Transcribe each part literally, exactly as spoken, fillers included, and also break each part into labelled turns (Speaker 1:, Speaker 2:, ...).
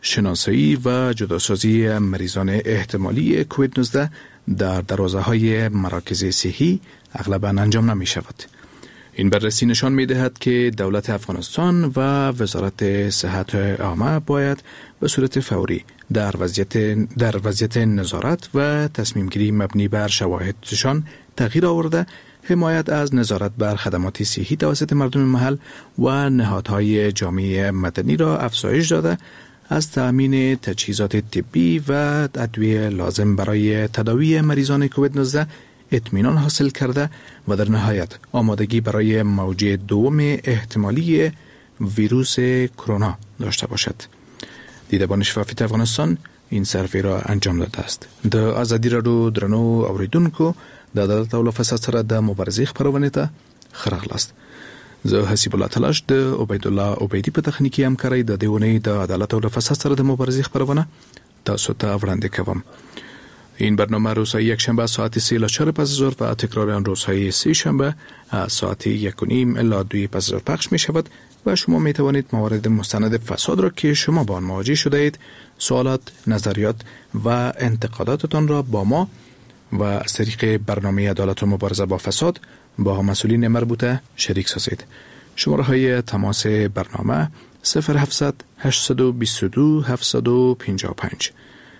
Speaker 1: شناسایی و جداسازی مریضان احتمالی کووید نوزده در دروازه های مراکز صحی اغلباً انجام نمی شود. این بررسی نشان می دهد که دولت افغانستان و وزارت صحت عامه باید به صورت فوری در وضعیت در وضعیت نظارت و تصمیم گیری مبنی بر شواهدشان تغییر آورده، حمایت از نظارت بر خدمات صحی توسط مردم محل و نهادهای جامعه مدنی را افزایش داده، از تأمین تجهیزات طبی و ادویه لازم برای تداوی مریضان کووید نوزده اطمینان حاصل کرده و در نهایت آمادگی برای موج دوم احتمالی ویروس کرونا داشته باشد. دیدبان شفافیت افغانستان این سروی را انجام داده است. د آزادی رادیو درنو اوریدونکو د عدالت او فساد سره د مبارزې خبرونه ته خراغلاست. زه حسیب الله تلاش د عبید الله عبیدی په تخنیکی همکارۍ د دیونی د عدالت او فساد سره د مبارزې خبرونه تاسو ته وړاندې کوم. این برنامه روزهای یک شنبه ساعت سه الی چهار پس از ظهر و تکرار آن روزهای سه شنبه ساعت یک و نیم الی دو پس از ظهر پخش می شود و شما می توانید موارد مستند فساد را که شما با آن مواجه شده اید، سوالات، نظریات و انتقاداتتان را با ما و از طریق برنامه عدالت و مبارزه با فساد با مسئولین مربوطه شریک سازید. شماره های تماس برنامه صفر هفتصد هشتصد و بیست و دو هفتصد و پنجاه و پنج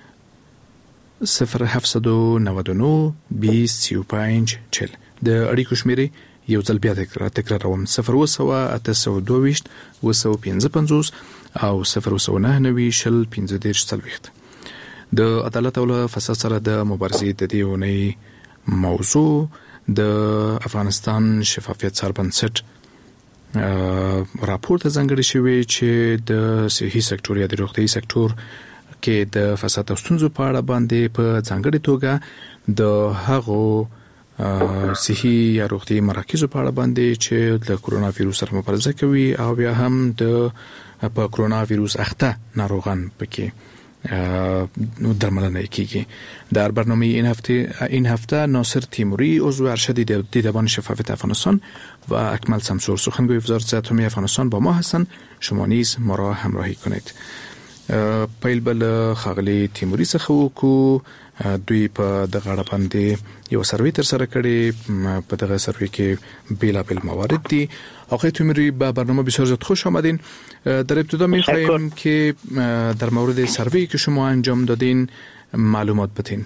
Speaker 1: صفر هفتصد و نود و نه بیست سی و پنج چهل. د اړیکو شمیرې یو ځل بیا تکراروم: صفر اوه سوه اته سوه دوه ویشت اوه سوه پنځه پنځوس او صفر اوه سوه نهه نوي شل پنځه دېرش څلوېښت. د عدالت او فساد سره د مبارزې د دې اونۍ موضوع د افغانستان شفافیت سربنسټ راپور ته ځانګړی شوی چې د صحي سکتور یا د روغتیايي سکتور کې د فساد او ستونزو په اړه باندې په ځانګړې توګه د هغو صحي یا روغتیايي مراکزو په اړه باندې چې د کرونا ویروس سره مبارزه کوي او بیا هم د په کرونا ویروس اخته ناروغان پکې درملنه کیږي. در برنامه این هفته این هفته ناصر تیموری عضو ارشد دیدبان شفافیت افغانستان و اکمل سمسور سخنگوی وزارت صحت عامه افغانستان با ما هستند. شما نیز ما را همراهی کنید. پیل بل خاغلی تیموری څخه وکړو. دوی په دغه اړه باندې یو سروې تر سره کړې. په دغه سروې کې بیلابیل موارد دي. آقای تیموری به برنامه بسیار زیاد خوش آمدین. در ابتدا می‌خوایم که در مورد سروی که شما انجام دادین معلومات بدین.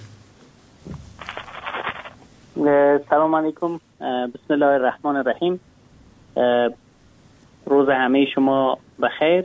Speaker 2: سلام علیکم، بسم الله الرحمن الرحیم. روز همه شما بخیر.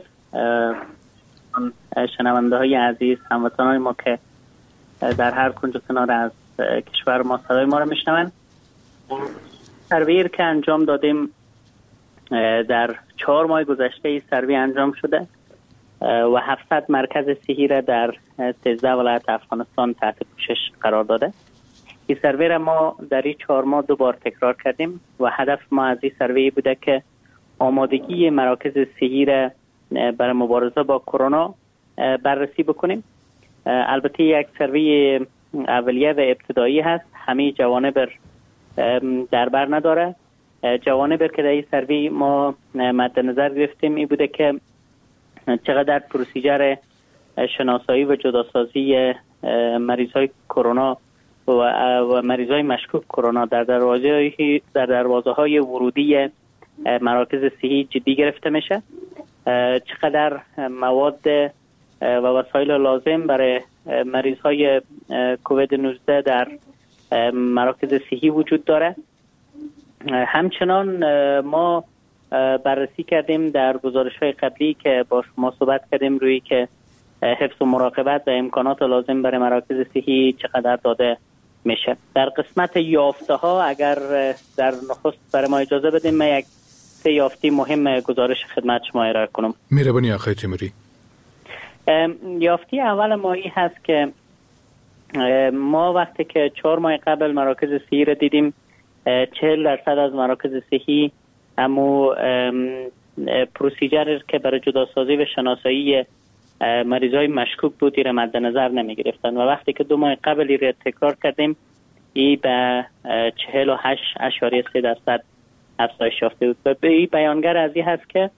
Speaker 2: شنونده های عزیز، هموطنان ما که در هر کنج و کنار از کشور ما صدای ما را میشنوند، سروی که انجام دادیم در چهار ماه گذشته سروی انجام شده و هفتصد مرکز صحی را در سیزده ولایت افغانستان تحت پوشش قرار داده. این سروی را ما در این چهار ماه دو بار تکرار کردیم و هدف ما از این سروی بوده که آمادگی مراکز صحی را برای مبارزه با کرونا بررسی بکنیم. البته یک سروی اولیه و ابتدایی هست، همه جوانب در بر نداره. جوانب که در این سروی ما مد نظر گرفتیم این بوده که چقدر پروسیجر شناسایی و جداسازی مریض های کرونا و مریض های مشکوک کرونا در دروازه در دروازه های ورودی مراکز صحی جدی گرفته میشه، چقدر مواد و وسایل لازم برای مریض های کووید نوزده در مراکز صحی وجود داره. همچنان ما بررسی کردیم در گزارش‌های قبلی که با شما صحبت کردیم روی که حفظ و مراقبت و امکانات لازم برای مراکز صحی چقدر داده میشه. در قسمت یافته ها اگر در نخست برای ما اجازه بدیم من یک سه یافته مهم گزارش خدمت شما ارائه کنم.
Speaker 1: مهربانی آقای تیموری.
Speaker 2: یافته اول ما این هست که ما وقتی که چهار ماه قبل مراکز صحی را دیدیم، چهل درصد از مراکز صحی اما پروسیجر که برای جداسازی و شناسایی مریضای مشکوک بود را مد نظر نمی گرفتن و وقتی که دو ماه قبل را تکرار کردیم ای به چهل و هشت اشاریه سه درصد افزایش یافته بود. و این بیانگر از این هست که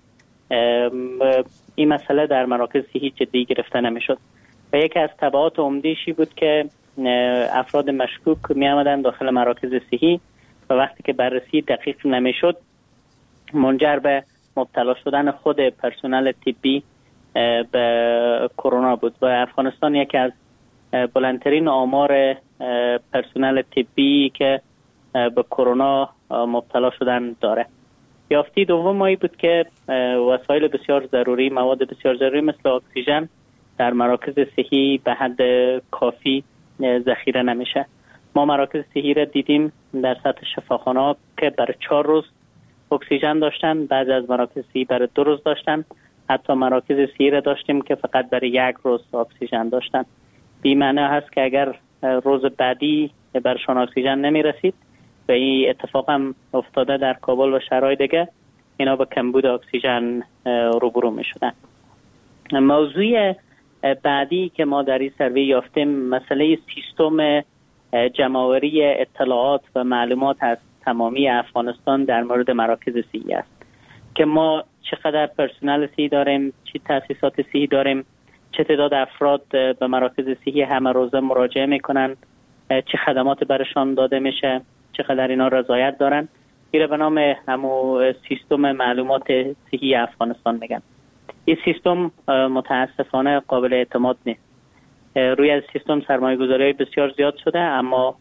Speaker 2: این مسئله در مراکز صحی جدی گرفته نمیشد و یکی از تبعات عمده‌شی بود که افراد مشکوک می آمدن داخل مراکز صحی و وقتی که بررسی دقیق نمیشد منجر به مبتلا شدن خود پرسنل طبی به کرونا بود و افغانستان یکی از بلندترین آمار پرسنل طبی که به کرونا مبتلا شدن داره. یافته دوم مایی بود که وسایل بسیار ضروری، مواد بسیار ضروری مثل اکسیژن در مراکز صحی به حد کافی ذخیره نمیشه. ما مراکز صحی را دیدیم در سطح شفاخانه‌ها که برای چهار روز اکسیژن داشتن، بعضی از مراکز صحی برای دو روز داشتن، حتی مراکز صحی را داشتیم که فقط برای یک روز اکسیژن داشتن. بی معنی هست که اگر روز بعدی برشان اکسیژن نمی رسید و این اتفاق هم افتاده در کابل و شهرهای دیگه، اینا به کمبود اکسیژن روبرو می شدن. موضوع بعدی که ما در این سروی یافتیم مسئله سیستم جمع‌آوری اطلاعات و معلومات از تمامی افغانستان در مورد مراکز صحی است که ما چقدر پرسنل صحی داریم، چه تأسیسات صحی داریم، چه تعداد افراد به مراکز صحی همه روزه مراجعه میکنن، چه خدمات برشان داده میشه، چقدر اینا رضایت دارن. این به نام همو سیستم معلومات صحی افغانستان میگن. این سیستم متاسفانه قابل اعتماد نیست. روی از سیستم سرمایه گذاری بسیار زیاد شده اما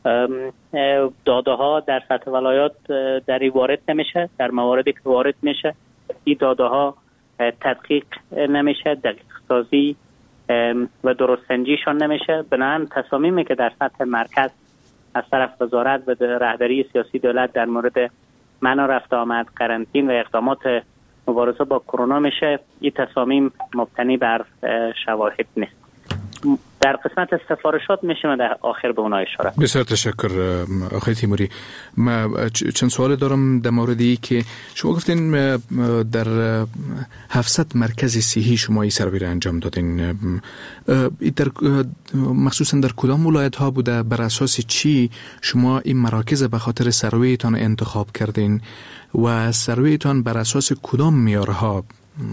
Speaker 2: داده ها در سطح ولایات در این وارد نمیشه. در مواردی که وارد میشه این داده ها تدقیق نمیشه، دقیق سازی و درست سنجیشان نمیشه. بنابراین تصامیمی که در سطح مرکز از طرف وزارت و رهبری سیاسی دولت در مورد منع رفت آمد، قرنطین و اقدامات مبارزه با کرونا میشه، این تصامیم مبتنی بر شواهد نیست. در قسمت سفارشات میشه در آخر به اونها اشاره.
Speaker 1: بسیار تشکر آقای تیموری. ما چند سوال دارم در موردی که شما گفتین در هفتصد مرکز صحی شما این سروی را انجام دادین. در مخصوصا در کدام ولایت ها بوده؟ بر اساس چی شما این مراکز به خاطر سرویتان انتخاب کردین و سرویتان بر اساس کدام معیارها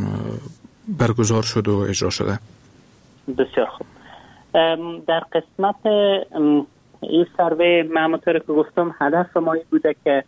Speaker 1: برگزار شد و اجرا شده؟
Speaker 2: بسیار خوب. در قسمت این سروی من همونطور که گفتم هدف ما این بوده که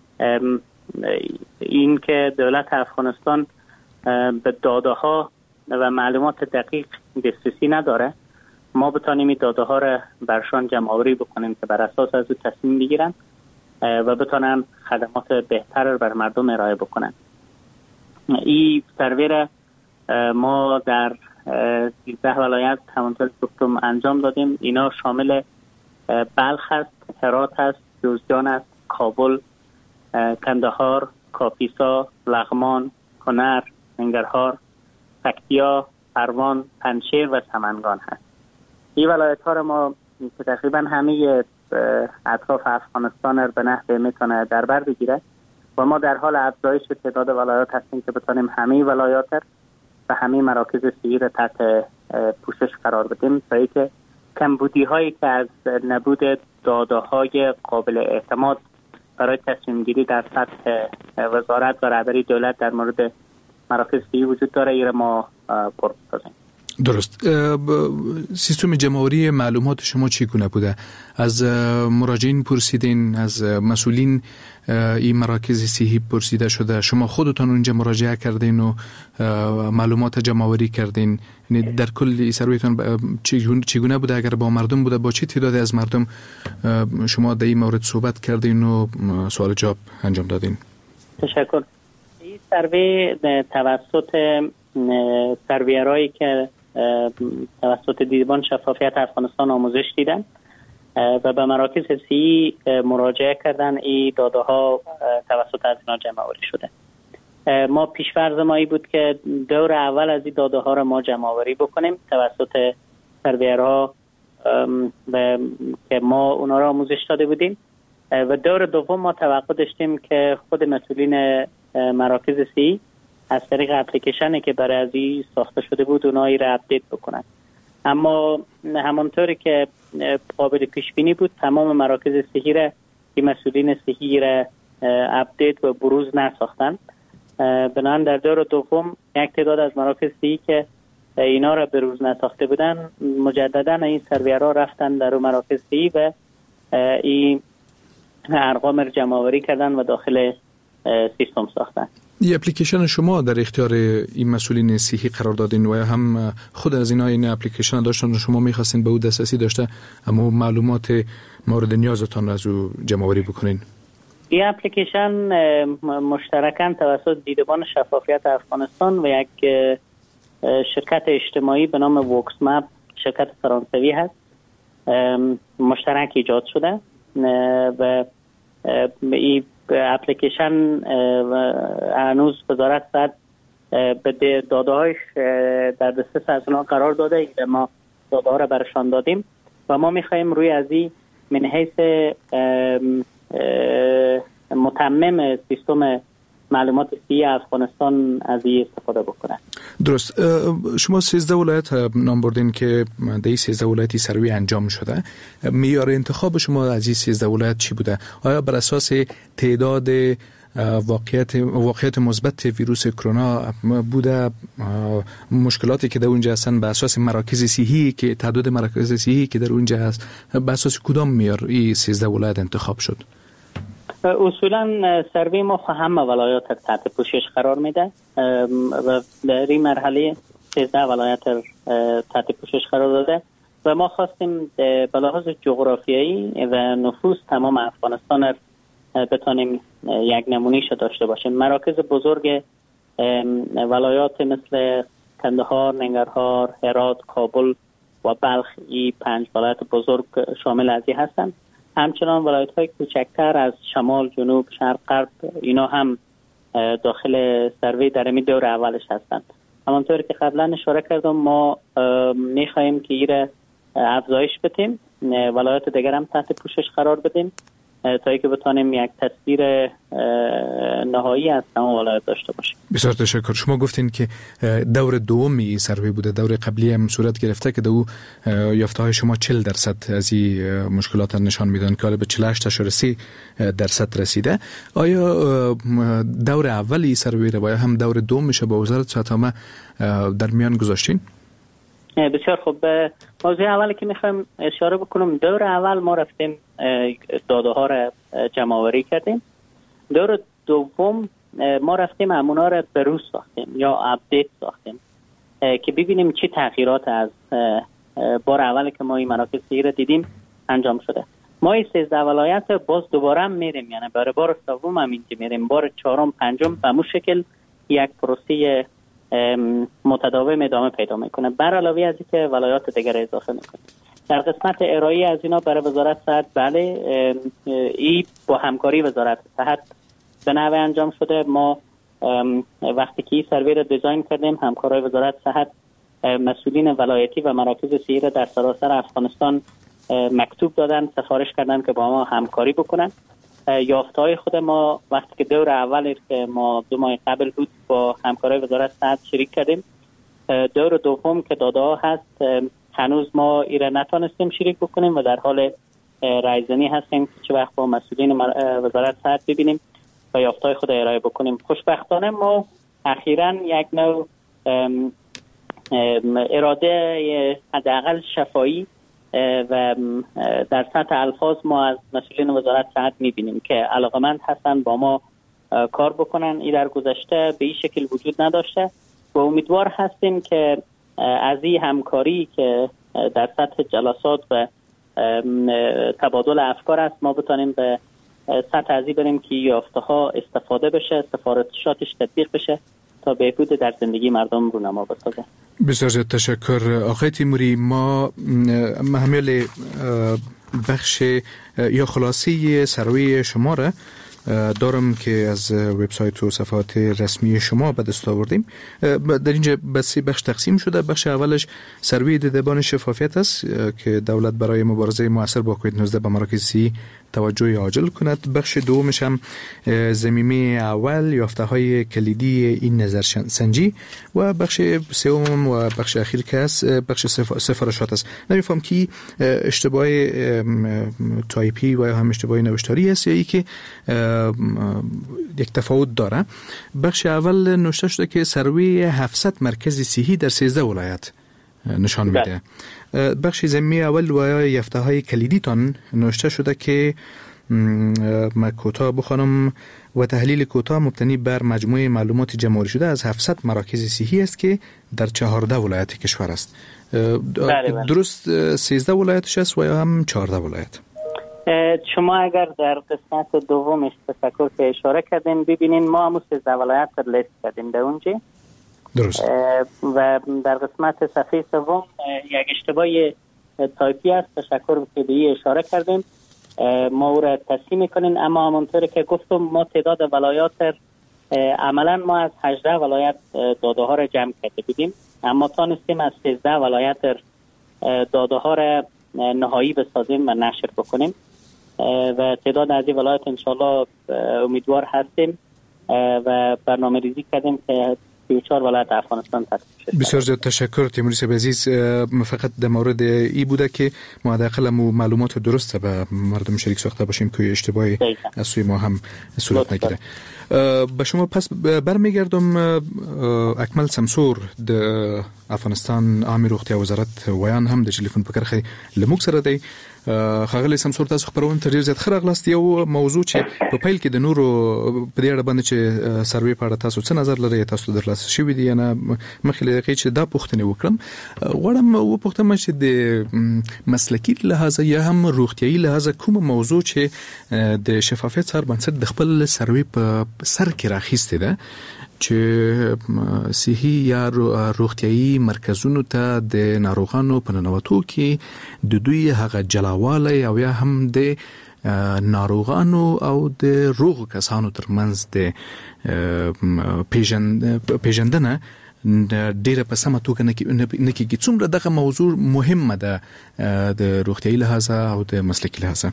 Speaker 2: این که دولت افغانستان به داده ها و معلومات دقیق دسترسی نداره، ما بتانیم این داده ها را برشان جمع آوری بکنیم که بر اساس از او تصمیم بگیرن و بتانن خدمات بهتر را بر مردم ارائه بکنن. این سروی را ما در سیزده ولایت همونطور که گفتم انجام دادیم. اینا شامل بلخ است، هرات است، جوزجان است، کابل، کندهار، کاپیسا، لغمان، کنر، ننگرهار، پکتیا، پروان، پنجشیر و سمنگان هست. این ولایت ها را ما که تقریبا همه اطراف افغانستان را به نحوی میتونه در بر بگیره و ما در حال افزایش تعداد ولایات هستیم که بتونیم همه ولایات و همه مراکز صحی را تحت پوشش قرار بدیم تا اینکه کمبودی هایی که از نبود داده های قابل اعتماد برای تصمیم گیری در سطح وزارت و رهبری دولت در مورد مراکز صحی وجود داره، این را ما پر بسازیم.
Speaker 1: درست. سیستم جمع‌آوری معلومات شما چگونه بوده؟ از مراجعین پرسیدین، از مسئولین این مراکز صحی پرسیده شده، شما خودتان اونجا مراجعه کردین و معلومات جمع‌آوری کردین؟ یعنی در کل سرویتون چگونه بوده؟ اگر با مردم بوده با چه تعدادی از مردم شما در این مورد صحبت کردین و سوال جواب انجام دادین؟
Speaker 2: تشکر. این سروی توسط سرویرایی که توسط دیدبان شفافیت افغانستان آموزش دیدن و به مراکز صحی مراجعه کردن، این داده ها توسط از اینا جمع آوری شده. ما پیش‌فرض ما این بود که دور اول از این داده ها را ما جمع آوری بکنیم توسط سرویرها که ما اونا را آموزش داده بودیم و دور دوم ما توقع داشتیم که خود مسئولین مراکز صحی از طریق اپلیکیشنی که برای از این ساخته شده بود اونایی را اپدیت بکنن. اما همانطوری که قابل پیش بینی بود تمام مراکز صحی را این مسئولین صحی را اپدیت و بروز نساختن بنابراین در دور دوم یک تعداد از مراکز صحی که اینا را به روز نساخته بودن مجددا این سرویرها رفتن در مراکز صحی و این ارقام را جمع آوری کردن و داخل سیستم ساختن.
Speaker 1: این اپلیکیشن شما در اختیار این مسئولین صحی قرار دادین و هم خود از اینا این اپلیکیشن داشتن و شما می‌خواستین به او دسترسی داشته اما معلومات مورد نیازتان را از او جمع آوری بکنین؟
Speaker 2: این اپلیکیشن مشترکاً توسط دیدبان شفافیت افغانستان و یک شرکت اجتماعی به نام وکس مپ، شرکت فرانسوی هست، مشترک ایجاد شده و این اپلیکیشن هنوز وزارت صحت به داده هایش در دسترس از اونها قرار داده، ما داده ها را برشان دادیم و ما میخواییم روی از این من حیث متمم سیستم معلومات صحی افغانستان از این استفاده بکنن.
Speaker 1: درست. شما سیزده ولایت نام بردین که در این سیزده ولایتی سروی انجام شده. معیار انتخاب شما از این سیزده ولایت چی بوده؟ آیا بر اساس تعداد واقعیت واقعیت مثبت ویروس کرونا بوده؟ مشکلاتی که در اونجا هستن به اساس مراکز صحی که تعداد مراکز صحی که در اونجا هست به اساس کدام معیار این سیزده ولایت انتخاب شد؟
Speaker 2: اصولا سروی ما همه ولایات تحت پوشش قرار میده و در این مرحله سیزده ولایت تحت پوشش قرار داده و ما خواستیم به لحاظ جغرافیایی و نفوذ تمام افغانستان را بتانیم یک نمونیش داشته باشیم. مراکز بزرگ ولایات مثل کندهار، ننگرهار، هرات، کابل و بلخ این پنج ولایت بزرگ شامل از این هستند. همچنان ولایت‌های کوچکتر از شمال، جنوب، شرق، غرب اینا هم داخل سروی در این دور اولش هستند. همانطور که قبلا اشاره کردم ما می‌خوایم که این افزایش بدیم، ولایت دیگر هم تحت پوشش قرار بدیم تا اینکه بتونیم یک تصویر نهایی از تمام ولایت داشته باشیم.
Speaker 1: بسیار تشکر. شما گفتین که دور دومی سروی بوده، دور قبلی هم صورت گرفته که دو یافته‌های شما چهل درصد از این مشکلات نشان میدن که حالا به چهل و هشت ممیز سه درصد رسیده. آیا دور اولی سروی رو یا هم دور دوم میشه با وزارت صحت عامه در میان گذاشتین؟
Speaker 2: بسیار خوب. موضوع اولی که میخوایم اشاره بکنم، دور اول ما رفتیم داده ها را جمع آوری کردیم. دور دوم ما رفتیم همونا را به روز ساختیم یا اپدیت ساختیم که ببینیم چه تغییرات از بار اولی که ما این مراکز صحی را دیدیم انجام شده. ما این سیزده ولایت باز دوباره هم میریم، یعنی برای بار سوم هم اینجا میریم، بار چهارم پنجم به همون شکل یک پروسه متداوم ادامه پیدا میکنه. بر علاوه از اینکه ولایات دیگر اضافه میکنه. در قسمت ارائه از اینا برای وزارت صحت، بله ای با همکاری وزارت صحت به نحوی انجام شده. ما وقتی که این سروی را دیزاین کردیم، همکارای وزارت صحت مسئولین ولایتی و مراکز صحی را در سراسر افغانستان مکتوب دادن، سفارش کردن که با ما همکاری بکنن. یافته‌های خود ما وقتی که دور اول که ما دو ماه قبل بود با همکارای وزارت صحت شریک کردیم، دور دوم که داده ها هست هنوز ما ایره نتانستیم شریک بکنیم و در حال رایزنی هستیم که چه وقت با مسئولین وزارت صحت ببینیم و یافته‌های خود ارائه بکنیم. خوشبختانه ما اخیراً یک نوع اراده حداقل شفایی و در سطح الفاظ ما از مسئولین وزارت صحت می‌بینیم که علاقمند هستن با ما کار بکنن. این در گذشته به این شکل وجود نداشته و امیدوار هستیم که از این همکاری که در سطح جلسات و تبادل افکار است ما بتانیم به سطح ازی بریم که یافته‌ها استفاده بشه، سفارشاتش تطبیق بشه تا بهبود در زندگی مردم رونما بسازه.
Speaker 1: بسیار زیاد تشکر آقای تیموری. ما محمل بخش یا خلاصه سروی شما را دارم که از وبسایت و صفحات رسمی شما به دست آوردیم. در اینجا به سه بخش تقسیم شده. بخش اولش سروی دیدبان شفافیت است که دولت برای مبارزه موثر با کووید نوزده به مراکز صحی توجه عاجل کند. بخش دومش هم ضمیمه اول یافته های کلیدی این نظرسنجی و بخش سوم و بخش اخیر که است بخش سفارشات است. نمیفهم که اشتباه تایپی و یا هم اشتباه نوشتاری است یا ای که یک تفاوت داره. بخش اول نوشته شده که سروی هفتصد مرکز صحی در سیزده ولایت نشان میده. بخش ضمیمه اول و یافته های کلیدی تان نوشته شده که ما کوتاه بخوانم و تحلیل کوتاه مبتنی بر مجموعه معلومات جمع‌آوری شده از هفتصد مراکز صحی است که در چهارده ولایت کشور است. درست سیزده ولایتش است و یا هم چهارده ولایت؟
Speaker 2: شما اگر در قسمت دومش تفکر که اشاره کردین ببینین ما هم سیزده ولایت رو لیست کردیم در اونجا.
Speaker 1: درست.
Speaker 2: و در قسمت صفحه سوم یک اشتباه تایپی است، تشکر که به این اشاره کردیم، ما او را تصحیح میکنیم. اما همونطور که گفتم ما تعداد ولایات عملا ما از هجده ولایت داده ها را جمع کرده بودیم، اما تانستیم از سیزده ولایت داده ها را نهایی بسازیم و نشر بکنیم و تعداد از این ولایت انشالله امیدوار هستیم و برنامه ریزی کردیم که سی و چهار ولایت افغانستان تصدیق شد.
Speaker 1: بسیار زیاد تشکر تیمور صاحب عزیز. فقط در مورد ای بوده که ما حداقل معلومات درسته به مردم شریک ساخته باشیم که اشتباهی از سوی ما هم صورت نگیره. به شما پس برمیگردم. اکمل سمسور د افغانستان عامه روغتیا وزارت ویان هم د ټلیفون په کرخه لموږ سره دی. خاغلی سمسور تاسو خبرونه تر ډیر زیات خرغلاست. یو موضوع چې په پیل کې د نورو په دې اړه باندې چې سروې په اړه تاسو څه نظر لرئ، تاسو درلاسه شوی دی نه مخکې لکه چې دا پوښتنه وکړم غواړم و پوښتم چې د مسلکی لحاظ یا هم روغتیايي لحاظ کوم موضوع چې د شفافیت سره بنسټ د خپل سروې په سر کې راخیسته ده چې صحي یا روغتیايي مرکزونو ته د ناروغانو په ننوتو کې د دوی هغه جلاواله او یا هم د ناروغانو او د روغ کسانو ترمنځ د پیژندنه ډیره په سمه توګه نه کېږي. څومره دغه موضوع مهمه ده د روغتیايي لحاظ او د مسلکي لحاظ؟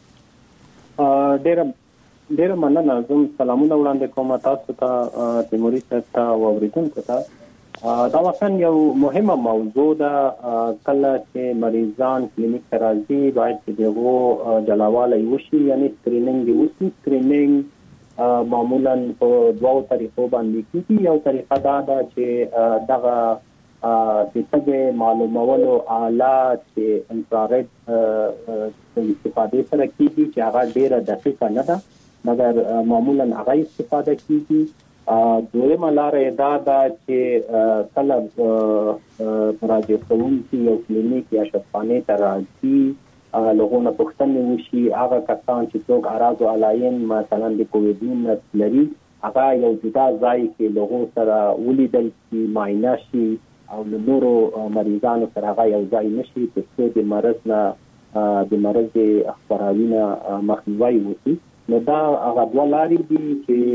Speaker 3: ډیره ډیره مننه. زم سلامونه وړاندې کوم تاسو ته، تیموري صاحب ته او اوریدونکو ته. دا واقعا یو مهمه موضوع ده. کله چې مریضان کلینیک ته راځي باید چې دغه جلاواله وشي، یعنی سکرینینګ وشي. سکرینینګ معمولا په دوه طریقو باندې کیږي. یو طریقه دا ده چې دغه د تګ معلومولو آلات چې انفرارید استفاده سره کیږي چې هغه ډیره دقیقه نه ده مگر معمولا هغه استفاده کیږي. دویمه لاره دا ده چې کله مراجعه کوونکي یو کلینیک یا شفاخانه ته راځي لغونه پوښتنه وشي، هغه کسان چې څوک اعراض او علایم مثلا د کووډ لري هغه یو جدا ځای کې لغو سره ولیدل شي، معاینه شي او له نورو مریضانو سره هغه یو ځای نشي ترڅو د مرض نه د مرض خپراوي نه مخنیوي وشي. نو دا هغه دوه لارې دي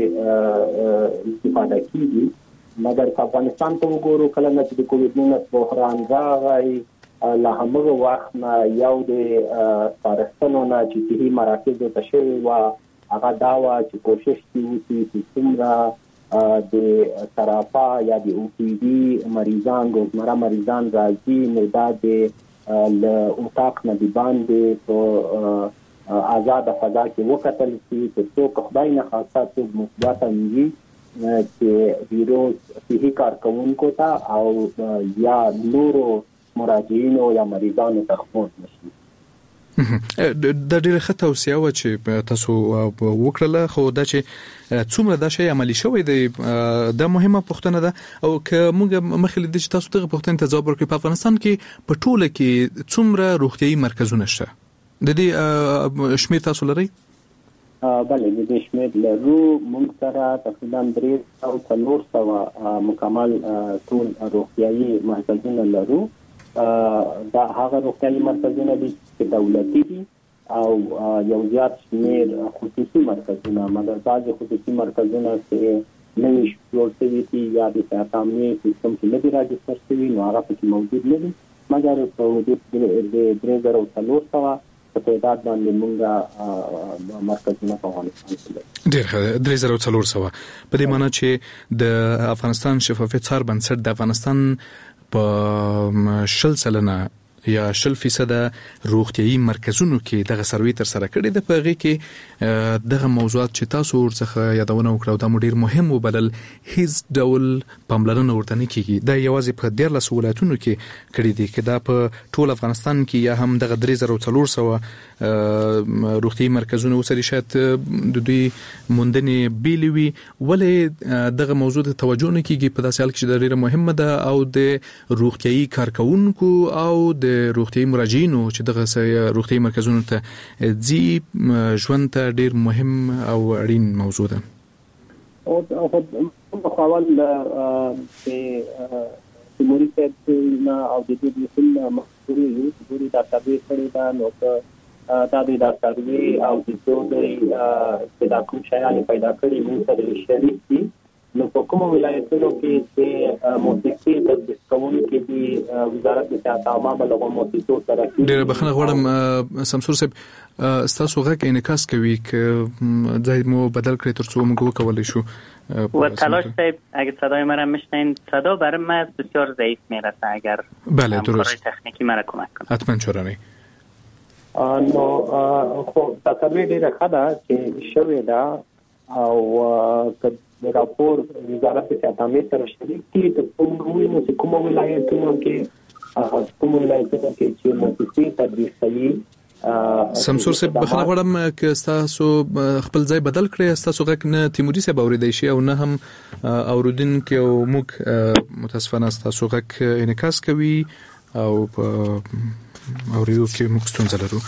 Speaker 3: چې استفاده کیږي. مګر په افغانستان ته وګورو کله چې د کووډ بحران راغی له همغه وخت نه یو د سپارښتنو نه چې صحي مراکزو ته شوي وه هغه دا وه چې کوشش وکړي چې څومره د سرافا یا د او پی ډي مریضان روزمره مریضان راځي نو دا د له اتاق نه د باندې په آزاد فضا کې وکتل شي ترڅو که خدای نه خاصه څوک مثبت وي چې ویروس صحي کارکوونکو ته او یا نورو مراجعینو یا مریضانو ته خپور نشي.
Speaker 1: دا ډیره ښه توصیه وه چې تاسو وکړله، خو دا چې څومره دا شی عملي شوی دی دا مهمه پوښتنه ده. او که موږ مخکې له دې چې تاسو دغه پوښتنې ته ځواب ورکړئ، په افغانستان کې په ټوله کې څومره روغتیايي مرکزونه شته؟ د دې شمېر تاسو لرئ؟
Speaker 3: بله د دې شمېر لرو. موږ سره تقریبا درې سوه څلور سوه مکمل ټول روغتیايي مرکزونه لرو. دا هغه روغتیايي مرکزونه دي چې دولتي دي او یو زیات شمېر خصوصي مرکزونه، مګر بعضې خصوصي مرکزونه چې نوي جوړ شوي دي یا د صحت عامې سیستم کې نه دي راجستر شوي نو هغه پکې موجود نه دي. مګر په حدود د درې زره څلور سوه په تعداد باندې موږ مرکزونه په افغانستان کې لرو.
Speaker 1: ډېر درې زره څلور سوه په دې معنی چې د افغانستان شفافیت څار بنسټ د افغانستان په شل سلنه یا شل فیصد روغتيایي مرکزونو کې دغه سروې تر سره کړې د پغې کې دغه موضوعات چې تاسو ورڅخه یادونه وکړو دا ډېر مهم وبلل. هیڅ ډول پاملرنه ورته نه کیږي. دا یوازې په ډېر له ولایتونو کې کړې دي چې دا په ټول افغانستان کې یا هم دغه درې زره څلور سوه روغتيایي مرکزونه وسري شاید د دوی موندنې بیلې وي ولې دغه موضوع ته توجه نه کیږي په داسې حال کې چې ډېر مهمه ده او د روغتيایي کارکونکو او د روغتيایي مراجعینو چې دغه روغتيایي مرکزونو ته ځي ژوند ته ډېر مهم او اړین موضوع ده.
Speaker 3: او په خپل د تیموري ته او د دې د فل مخوري د ډاکټري سره دا نو دا د ډاکټري او د څو د کوم شایانه پیدا کړی موږ سره شریک دي. نو په کوم ولایتونو کې چې موسیقي د ډسکاونټ کې دي وزارت د صحت عامه بلغه موسیقي سره
Speaker 1: ډېر بخښنه غواړم سمسور صاحب ستاسو غږ انعکاس کوي که ځای مو بدل کړئ ترڅو موږ وکولای شو.
Speaker 2: و تلاش صاحب اگه صدای مرا میشنین صدا برای من بسیار ضعیف میرسه اگر
Speaker 1: بله درست
Speaker 2: تکنیکی مرا کمک کنید
Speaker 1: حتما چرانی.
Speaker 3: نو خب تصویر ډیره ښه ده چې شوې ده او که راپور وزارت صحت عامه سره شریک دي ته کوم وینو چې کوم ولایتونو کې کوم ولایتونو کې چې موسیقي تدریس کوي.
Speaker 1: سمسور صاحب بخښنه غواړم که تاسو خپل ځای بدل کړئ. تاسو غږ نه تیموري صاحب اوریدای شي او نه هم اوریدونکو او موږ متاسفانه تاسو غږ انعکاس کوي او په اوریدو کې موږ ستونزه لرو.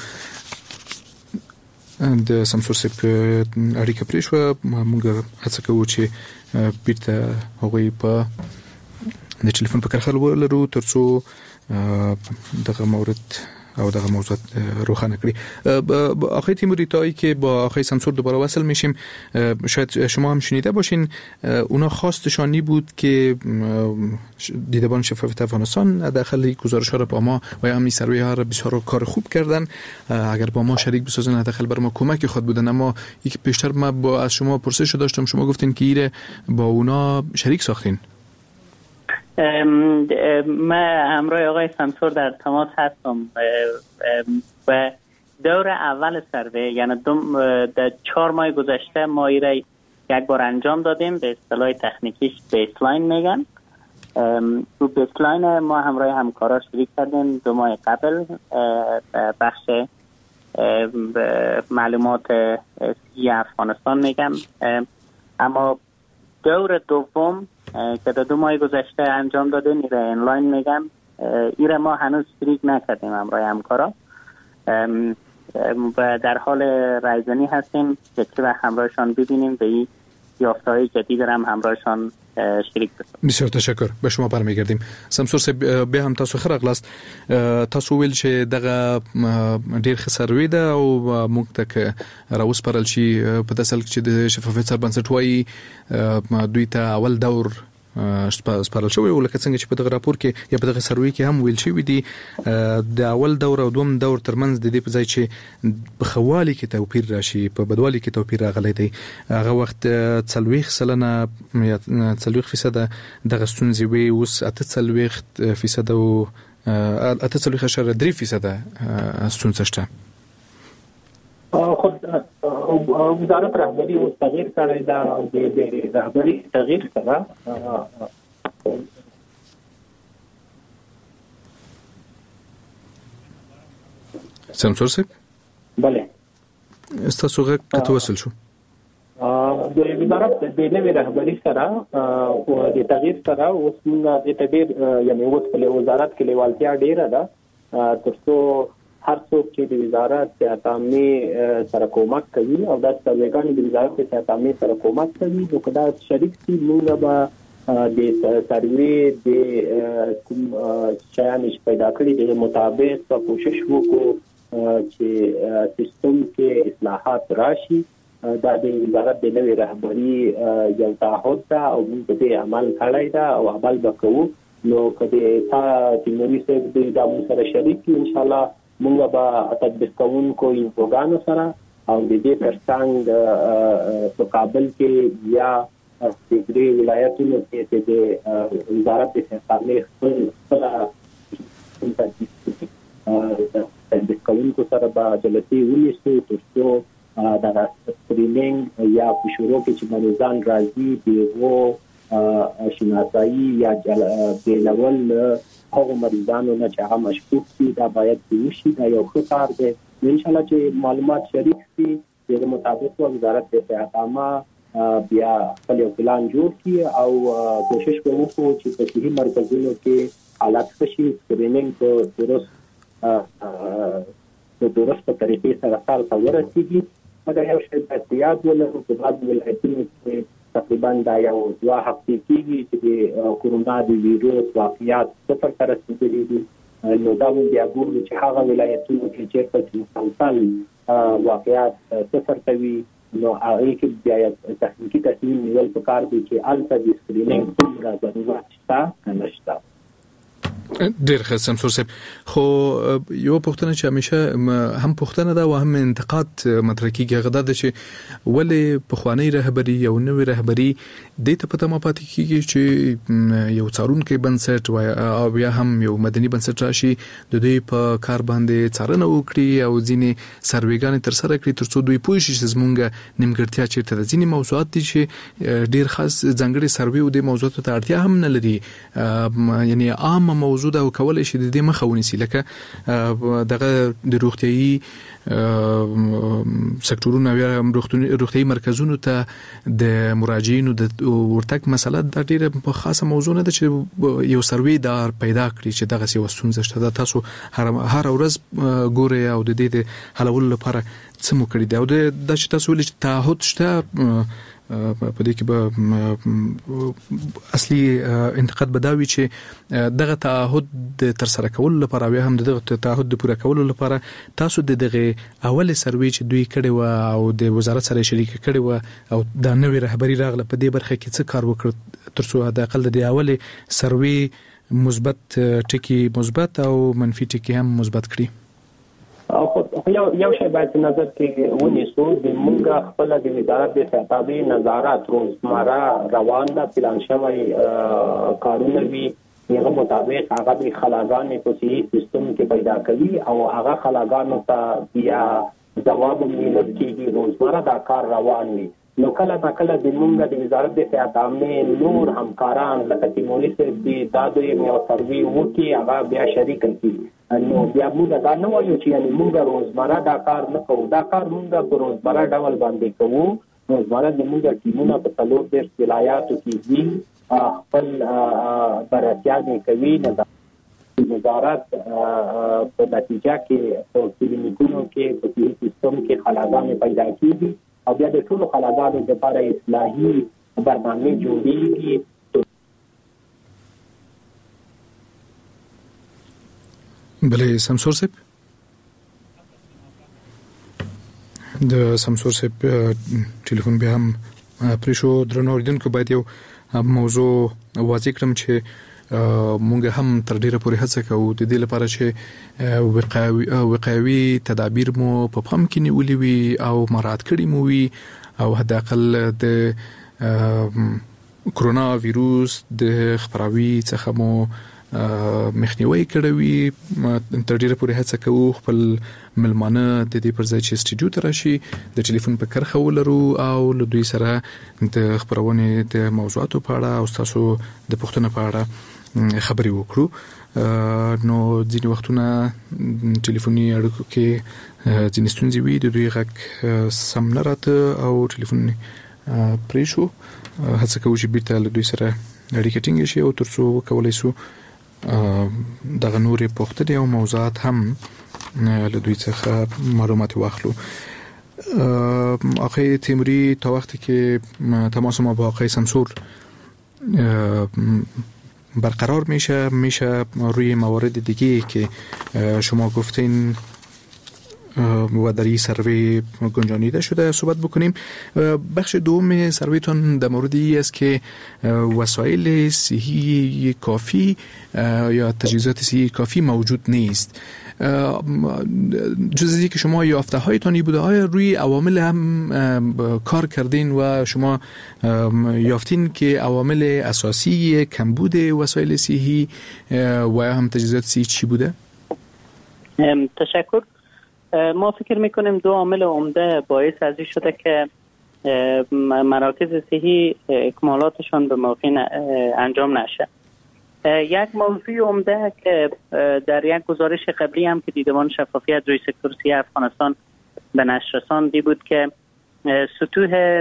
Speaker 1: د سمسور صاحب اړیکه پرې شوه. موږ هڅه کوو چې بیرته هغوی په د ټلیفون په کرخه ولرو ترڅو دغه مورد او دغه موضوع روخانه کړی. آقای تیموری تا که با آقای سمسور دوباره وصل میشیم شاید شما هم شنیده باشین اونا خواستشانی بود که دیدبان شفافیت افغانستان حداقل گزارش ها را با ما و یا همین سروی ها را بسیار کار خوب کردن اگر با ما شریک بسازن حداقل بر ما کمک خود بودن. اما یک پیشتر ما با از شما پرسش داشتم شما گفتین که ایره با اونا شریک ساختین.
Speaker 2: من همراه آقای سمسور در تماس هستم و دور اول سروی یعنی در چهار ماه گذشته ما ایره یک بار انجام دادیم. به اصطلاح تکنیکیش بیسلاین میگن. تو بیسلاین ما همراه همکارا شریک کردیم دو ماه قبل بخش معلومات سی افغانستان میگم. اما دور دوم که در دو ماه گذشته انجام دادیم ایره انلاین میگم. ایره ما هنوز شریک نکردیم همراه همکارا و در حال رایزنی هستیم که چه وقت همراهشان ببینیم و این یافته‌های جدید هم همراهشان شریک بسازیم.
Speaker 1: بسیار تشکر. به شما برمیگردیم. سمسور صاحب به هم تاسو خیر اغلاست. تاسو ویل چې دغه ډیر خسروي ده او موږ ته راوسپارل شي په داسل کې چې د شفافیت سره بنسټ وایي دوی ته اول دور سپارل شوی او لکه څنګه چې په دغه راپور کې یا په دغه سروي کې هم ویل شوی دی د اول دور او دوم دور ترمنځ د دې په ځای چې په خوالي کې توپیر راشي په بدوالي کې توپیر راغلی دی هغه وخت څلويخ سلنه یا څلويخ فیصد دغه ستونزې وي اوس اته څلويخ فیصد او اته څلويخ اشاره درې فیصد ستونزه شته.
Speaker 3: خود وزارت رهبری اوس تغییر کړی دا د رهبری تغییر سره
Speaker 1: سمسور صاحب
Speaker 3: بله
Speaker 1: استاسو غږ کته وصل شو
Speaker 3: د وزارت د نوې رهبری سره او د تغییر سره اوس موږ د تغییر یعنی اوس په وزارت کې لیوالتیا ډیره ده ترڅو هر څوک چې د وزارت صحت عامه سره کومک کوي او د سرویګانو د وزارت صحت عامه سره کومک کوي نو کدا شریک سي موږ به د سروي د کوم چانه پیدا کړی د مطابق په کوشش وکړو چې سیستم کې اصلاحات راشي دا د وزارت د نوې رهبری یو تعهد ده او موږ به عمل کړی دا او عمل وکړو نو کله تا د نوې سیستم د دامن سره شریک ان شاء الله موږ به تطبیق کوونکو انفوګانو سره او د دې ترڅنګ په کابل کې یا د دې ولایتونو کې د وزارت داخلي خپل خپل تطبیق کوونکو سره به جلسې ونیسو ترڅو د سکرینینګ یا په شروع کې چې مریضان راځي دیغو شناسایی یا بیلول هغه مریضانو نه چې هغه مشکوک دي دا باید وشي دا یو ښه کار دی ان شاء الله چې معلومات شریک شي د مطابق وزارت داخله بیا خپل پلان جوړ کړي او کوشش کوو چې په صحي مرکزونو کې حالات ښه شي سکرینینګ په درست په درست طریقې سره سره ورسیږي مګر یو شی د یاد ولرو چې بعد ولایتونو کې تقریبا دا یو دوه هفتې کېږي چې د کورونا د ویروس واقعیات صفر ته رسیدلي دي نو دا موږ بیا ګورو چې هغه ولایتونو کې چېرته مسلسل واقعیات صفر ته وي نو هغه کې بیا تخنیکي تصمیم نیول پکار دي چې هلته د سکرینینګ څومره ضرورت شته که نه شته.
Speaker 1: ډیر ښه سمسور صاحب خو یو پوښتنه چې همیشه هم پوښتنه ده او هم انتقاد مطرح کیږي هغه ده چې ولې پخوانی رهبری او نوې رهبری د ته پته ما پاتې کیږي چې یو څارونکو بنسټ او بیا هم یو مدني بنسټ راشي د دوی په کار باندې څارنه وکړي او ځینې سروېګانې تر سره کړي ترڅو دوی پوه شي چې زمونږ نیمګړتیا چیرته ده. ځینې موضوعات دي چې ډیر خاص ځانګړي سروې او د موضوعاتو ته اړتیا هم نه لري یعنی عام موضوع دا کولای شي د دې مخه ونیسي لکه دغه د روغتيایي سکتورونو یا روغتيایي مرکزونو ته د مراجعینو د ورتګ مسله د ډیره خاصه موضوع نه ده چې یو سروې دار پیدا کړي چې دغه سی وسونځ شته تاسو هر هر ورځ ګوري او د دې د حلول لپاره څه مو کړی دی او د چې تاسو ولې تعهد شته په دې کې به اصلي انتقاد بداوي چې دغه تعهد د تر سره کول لپاره بیا هم دغه تعهد د پوره کولو لپاره تاسو د دغه اول سروې چې دوی کړي و او د وزارت سره شریک کړي و او د نوې رهبری راغله په دې برخه کې څه کار وکړ ترڅو د اقل د اول سروې مثبت ټکی مثبت او منفي ټکی هم مثبت کړي.
Speaker 3: خو یو یو شی باید نظر کې ونیسو د مونږه خپل د وزارت د صحتابي نظارت روزمره روان ده پلان شوی کارونه وی هغه مطابق هغه د خلاګانې په صحي سیستم کې پیدا کوي او هغه خلاګانو ته بیا جواب میلل کېږي روزمره دا کار روان وي نو کله تا کله د مونږه د وزارت د صحتابي نور همکاران لکه تیموري صاحب دی دا دوی یو سروي وکي هغه بیا شریک کړي نو بیا موږ دا نه وایو چې یعنی موږ روزمره دا کار نه کوو دا کار موږ په روزمره ډول باندې کوو روزمره د موږ ټیمونه په څلور دېرش ولایاتو کې دي خپل بررسیانې کوي نه وزارت په نتیجه کې په کلینیکونو کې په صحي سیستم کې خلاګانې پیدا کېږي او بیا د ټولو خلاګانو لپاره اصلاحي برنامې جوړېږي.
Speaker 1: بله سمسور صاحب د سمسور صاحب ټلیفون بیا هم پریشو درنو اوریدونکو باید یو موضوع واضح کړم چې مونږ هم تر ډیره پورې هڅه کوو د دې لپاره چې وقایوي وقایوي تدابیر مو په پام کې نیولې وي او مراعات کړي مو وي او حد اقل د کرونا ویروس د خپراوي څخه مو مخنیوي کړوي تر ډیره پورې هڅه کوو خپل ملمانه د دې پر ځای چې سټډیو ته راشي د ټلیفون په کرخه ولرو او له دوی سره د خبرونې د موضوعاتو په اړه او تاسو د پوښتنې په اړه خبري وکړو نو ځینې وختونه ټلیفوني اړیکو کې ځینې ستونزې وي د دوی غږ سم نه راته او ټلیفون پریشو هڅه کوو چې بیرته له دوی سره اړیکه ټینګه شي او ترڅو وکولای شو دغه نورې پوښتنې او موضوعات هم له دوی څخه معلومات واخلو. آقای تیموری تا وقتی که تماس ما با آقای سمسور برقرار میشه میشه روی موارد دیگه که شما گفتین و در این سروی گنجانیده شده صحبت بکنیم. بخش دوم سرویتون در مورد این است که وسایل صحی کافی یا تجهیزات صحی کافی موجود نیست. جز از این که شما یافته هایتان بوده، آیا روی عوامل هم کار کردین و شما یافتین که عوامل اساسی کمبود وسایل صحی و هم تجهیزات صحی چی بوده؟
Speaker 2: تشکر. ما فکر میکنیم دو عامل عمده باعث از این شده که مراکز صحی اکمالاتشان به موقع انجام نشه. یک موضوع عمده که در یک گزارش قبلی هم که دیدمان شفافیت روی سکتور صحی افغانستان به نشر رساند بود که سطوح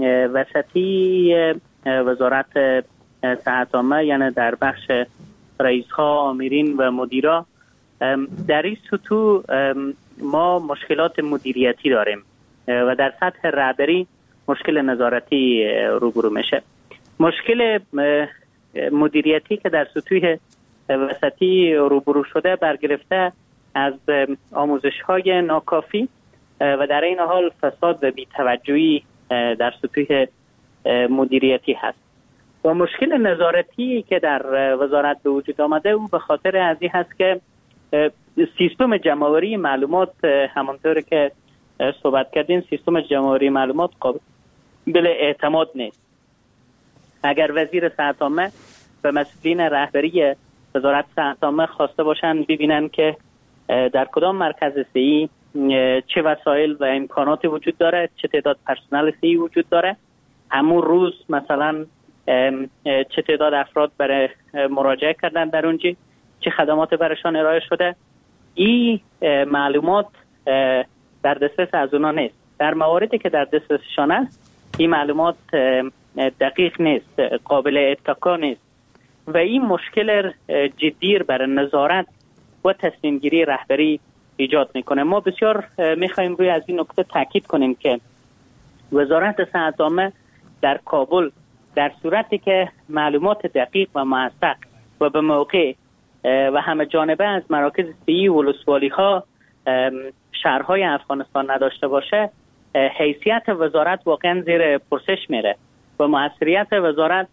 Speaker 2: وسطی وزارت صحت عامه، یعنی در بخش رئیس ها، آمرین و مدیرا، در این سطوح ما مشکلات مدیریتی داریم و در سطح رهبری مشکل نظارتی روبرو میشه. مشکل مدیریتی که در سطوح وسطی روبرو شده برگرفته از آموزش های ناکافی و در این حال فساد و بی‌توجهی در سطوح مدیریتی هست. و مشکل نظارتی که در وزارت به وجود آمده او به خاطر از این هست که سیستم جمع‌آوری معلومات، همانطور که صحبت کردین، سیستم جمع‌آوری معلومات قابل اعتماد نیست. اگر وزیر صحت عامه و مسئولین رهبری وزارت صحت عامه خواسته باشند ببینن که در کدام مرکز صحی چه وسایل و امکانات وجود داره، چه تعداد پرسنل صحی وجود داره، همون روز مثلا چه تعداد افراد برای مراجعه کردن در اونجا، چه خدمات برشان ارائه شده، این معلومات در دسترس از اونا نیست. در مواردی که در دسترسشان است این معلومات دقیق نیست، قابل اتکا نیست و این مشکل جدی برای نظارت و تصمیم گیری رهبری ایجاد میکنه. ما بسیار میخوایم روی از این نکته تاکید کنیم که وزارت صحت عامه در کابل در صورتی که معلومات دقیق و موثق و به موقع و همه جانبه از مراکز صحی و ولسوالی ها شهرهای افغانستان نداشته باشه، حیثیت وزارت واقعا زیر پرسش میره و موثریت وزارت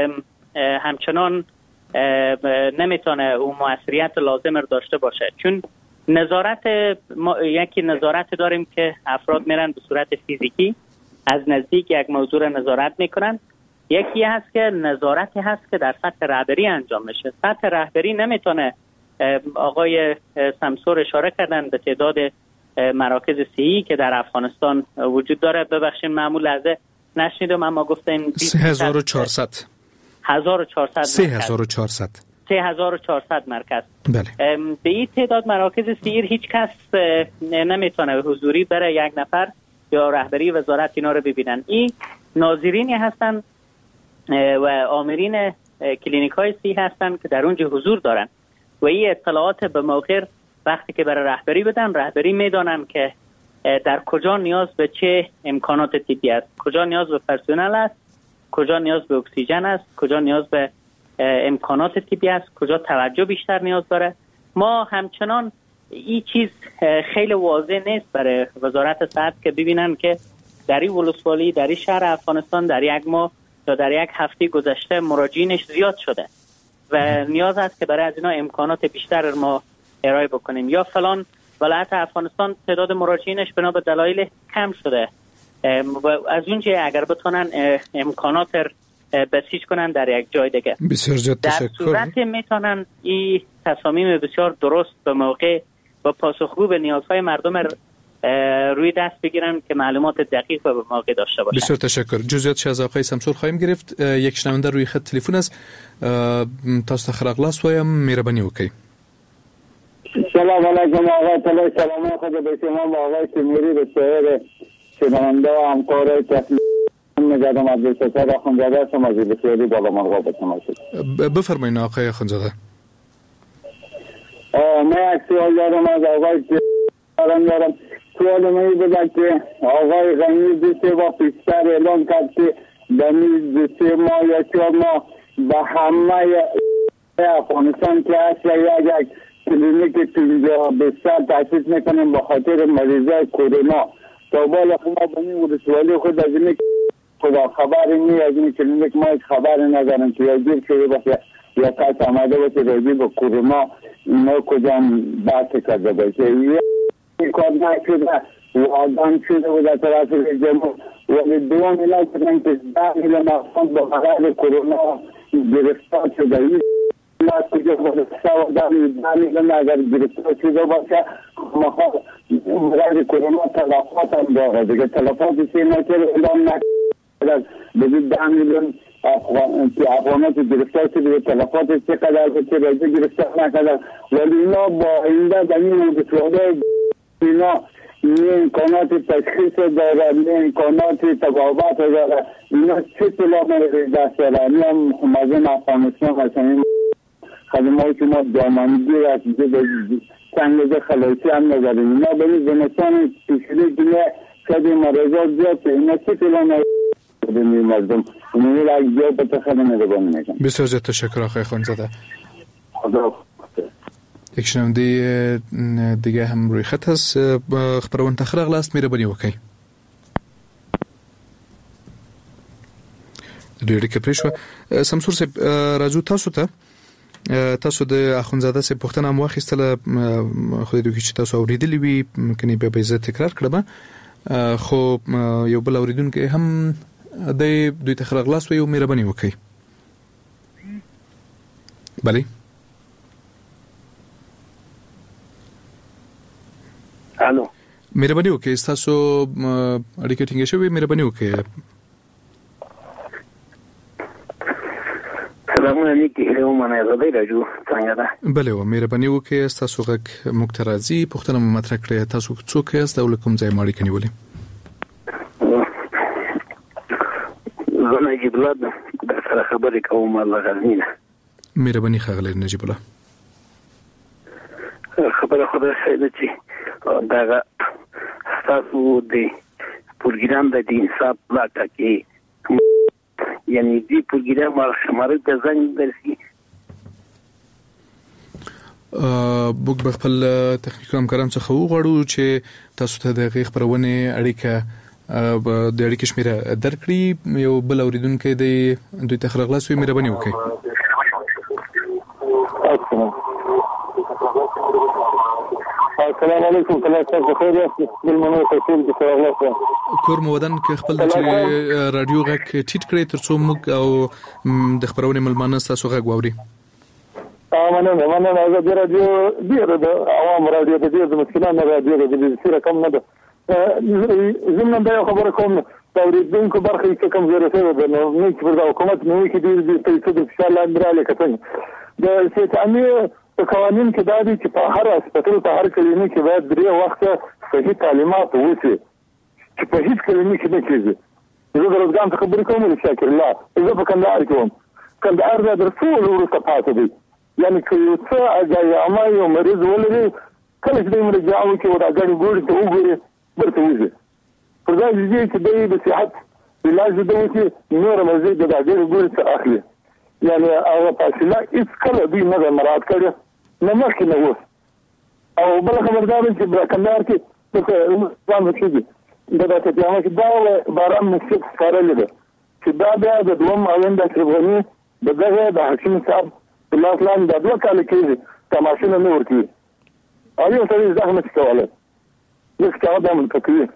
Speaker 2: همچنان نمیتونه اون موثریت لازم رو داشته باشه. چون نظارت ما یکی نظارت داریم که افراد میرن به صورت فیزیکی از نزدیک یک موضوع رو نظارت میکنن، یکی هست که نظارتی هست که در سطح رهبری انجام میشه. سطح رهبری نمیتونه، آقای سمسور اشاره کردن به تعداد مراکز صحی که در افغانستان وجود داره. ببخشید معمول لحظه نشنیدم، اما گفتیم
Speaker 1: سه هزار و چهارصد
Speaker 2: هزار و چهارصد
Speaker 1: سه هزار و چهارصد
Speaker 2: سه هزار و چهارصد مرکز.
Speaker 1: بله.
Speaker 2: به این تعداد مراکز صحی هیچ کس نمیتونه حضوری بره یک نفر یا رهبری وزارت اینا رو ببینن. این ناظرینی هستن و آمرین کلینیک های صحی هستن که در اونجا حضور دارن و این اطلاعات به موقع وقتی که برای رهبری بدن، رهبری میدانن که در کجا نیاز به چه امکانات طبی است، کجا نیاز به پرسنل است، کجا نیاز به اکسیژن است، کجا نیاز به امکانات طبی است، کجا توجه بیشتر نیاز داره. ما همچنان این چیز خیلی واضح نیست برای وزارت صحت که ببینن که در این ولسوالی، در این شهر افغانستان در یک ماه یا در یک هفته گذشته مراجعینش زیاد شده و نیاز است که برای از اینا امکانات بیشتر ما ارائه بکنیم. یا فلان ولایت افغانستان تعداد مراجعینش بنا به دلایل کم شده و از اونجا اگر بتونن امکانات بسیج کنن در یک جای دیگه،
Speaker 1: بسیار زیاد
Speaker 2: در
Speaker 1: تشکر.
Speaker 2: صورت میتونن این تصامیم بسیار درست به موقع و پاسخگو به نیازهای مردم روی دست بگیرن که معلومات دقیق و به موقع داشته باشن.
Speaker 1: بسیار تشکر. جزئیاتش از آقای سمسور خواهیم گرفت. یک شنونده روی خط تلفن است. تاسو ته خلاص وایم، مهرباني وکړئ.
Speaker 4: سلام علیکم آقای طلای، سلام خود به شما و آقای تیموری به شهر شنونده و همکار تفلیل نگردم عبدالستار آخوندزاده شما زیر بسیاری بالا مرغا به شما شد.
Speaker 1: بفرمایید آقای آخوندزاده.
Speaker 4: من یک سوال دارم از آقای تیموری دارم. سوال من این بوده که آقای غنی دو سه با پیشتر اعلام کرد که دمیز دو سه ماه یا چهار ماه به همه افغانستان که هست یک یک کلینیک اینجا بسیار تاسیس میکنیم به خاطر مریضای کرونا. تا بالا ما به این ولسوالی خود از این خدا خبری نی از این کلینیک ما خبری ندارم که یادگیر شده باشه یا کس آمده باشه راجع به کرونا اینا کجام بحث کرده باشه. این کار نشده و آدم شده و در طرف جمهور ولی دوم اینا کردن که ده میلیون افغان به مرض کرونا گرفتار شده. این اینا کجا بودسته و ده میلیون اگر گرفتار شده باشه مرض کرونا تلفات هم داره دیگه. تلفات سی نکر اعلام نکرد بزید ده میلیون افغانات گرفتار شده تلفات چقدر که رجه گرفتار نکرد. ولی اینا با اینده در این بسیاره اینا نه امکانات تشخیص داره نه امکانات تقابط داره. اینا چه طلاب دست داره. این هم مازن افغانستان هستن خدمه که ما دامنگی را سنگ خلاصی هم نداریم. اینا برای زمستان پیشلی دنیا شدی مرزات زیاد که اینا چه طلاب دنیا مردم اینی را اگه به تخدمه رو بانه میکن.
Speaker 1: بسیار زیاد تشکر آقای خانزاده.
Speaker 4: خدا
Speaker 1: یک شنونده دیگه هم روی خط هست. خبرون تخرق لاست میره بنی وکی ډېر کې پرېښو. سمسور صاحب راځو تاسو ته تاسو د اخونزاده صاحب پوښتنه مو واخیستله خو دې چې تاسو اوریدلې وي کني به زه تکرار کړم خو یو بل اوریدونکو هم د دوی تخرق لاست وي او مهرباني وکړي. بله
Speaker 5: الو
Speaker 1: مهرباني وکړئ تاسو اړیکه ټینګه شوې مهرباني وکړئ.
Speaker 5: سلام علیکم منه زده راجو څنګه ده؟
Speaker 1: بله و مهرباني وکړئ تاسو غږ مکترازي پوښتنه مو مطرح کړئ. تاسو څوک یاست او کوم ځای ماړی کنيولې؟
Speaker 5: زه نجیب الله د سره خبرې کوم الله غزنی نه.
Speaker 1: مهرباني خغلی نجیب الله.
Speaker 5: خبره خدا سره چې دا تاسو د پروګرام د انصاف لا ټکی یعنی دی پروګرام مارشماره د زنګ درسي
Speaker 1: بوک بخپل تخنیکي همکاران څخه وغواړو چې تاسو ته د خبرونه اړیکه د اړیکې شمیره درکړي. یو بل اوریدونکو د دوی تخرق لاس وي مهرباني وکړئ.
Speaker 4: السلام علیکم تاسو خیر یاست؟ بل منو تاسو د خبرو
Speaker 1: کور مو ودان کې خپل د رادیو غږ ټیټ کړئ ترڅو موږ او د خبرونه ملمانه تاسو غږ واوري.
Speaker 4: مننه مننه د رادیو ډیر د عوام رادیو د دې مسکینانه رادیو د دې سره کم نه ده. زموږ د خبرو کوم توریدونکو برخه کې کوم زیاته ده نو موږ پر د حکومت نو کې دې پیسې د فشار لاندې راځي کتن د سیستمي قوانین کې دا دي چې په هر هسپتال په هر کلینیک کې باید درې وخت صحیح تعلیمات وشي چې په هیڅ کلینیک کې نه کېږي. زه د روزګان څخه خبرې کوم چې شاکر الله زه په کندهار کې وم. کندهار د درسول ورته پاتې دی یعنی که یو څه اجازه اما یو مریض ولري کله چې د مرجعو کې ودا غړي ګوري ته وګوري برته وځي پر دا چې چې د صحت علاج د وتی نور مزید د غړي ګوري څخه اخلي یعنی هغه فاصله هیڅ کله دوی نه مراد کړی نه مخکې نه وو. او بل خبردار چې برکندار کې د ځان وکړي د دې ته چې دا باران مشک کارل دي چې دا بیا د دوم اوند د ترغنی د دغه د حکیم صاحب په لاس لاندې د دوه کال کې تماشونه نه ورکی او یو څه زحمت کوله یو څه دا من کوي.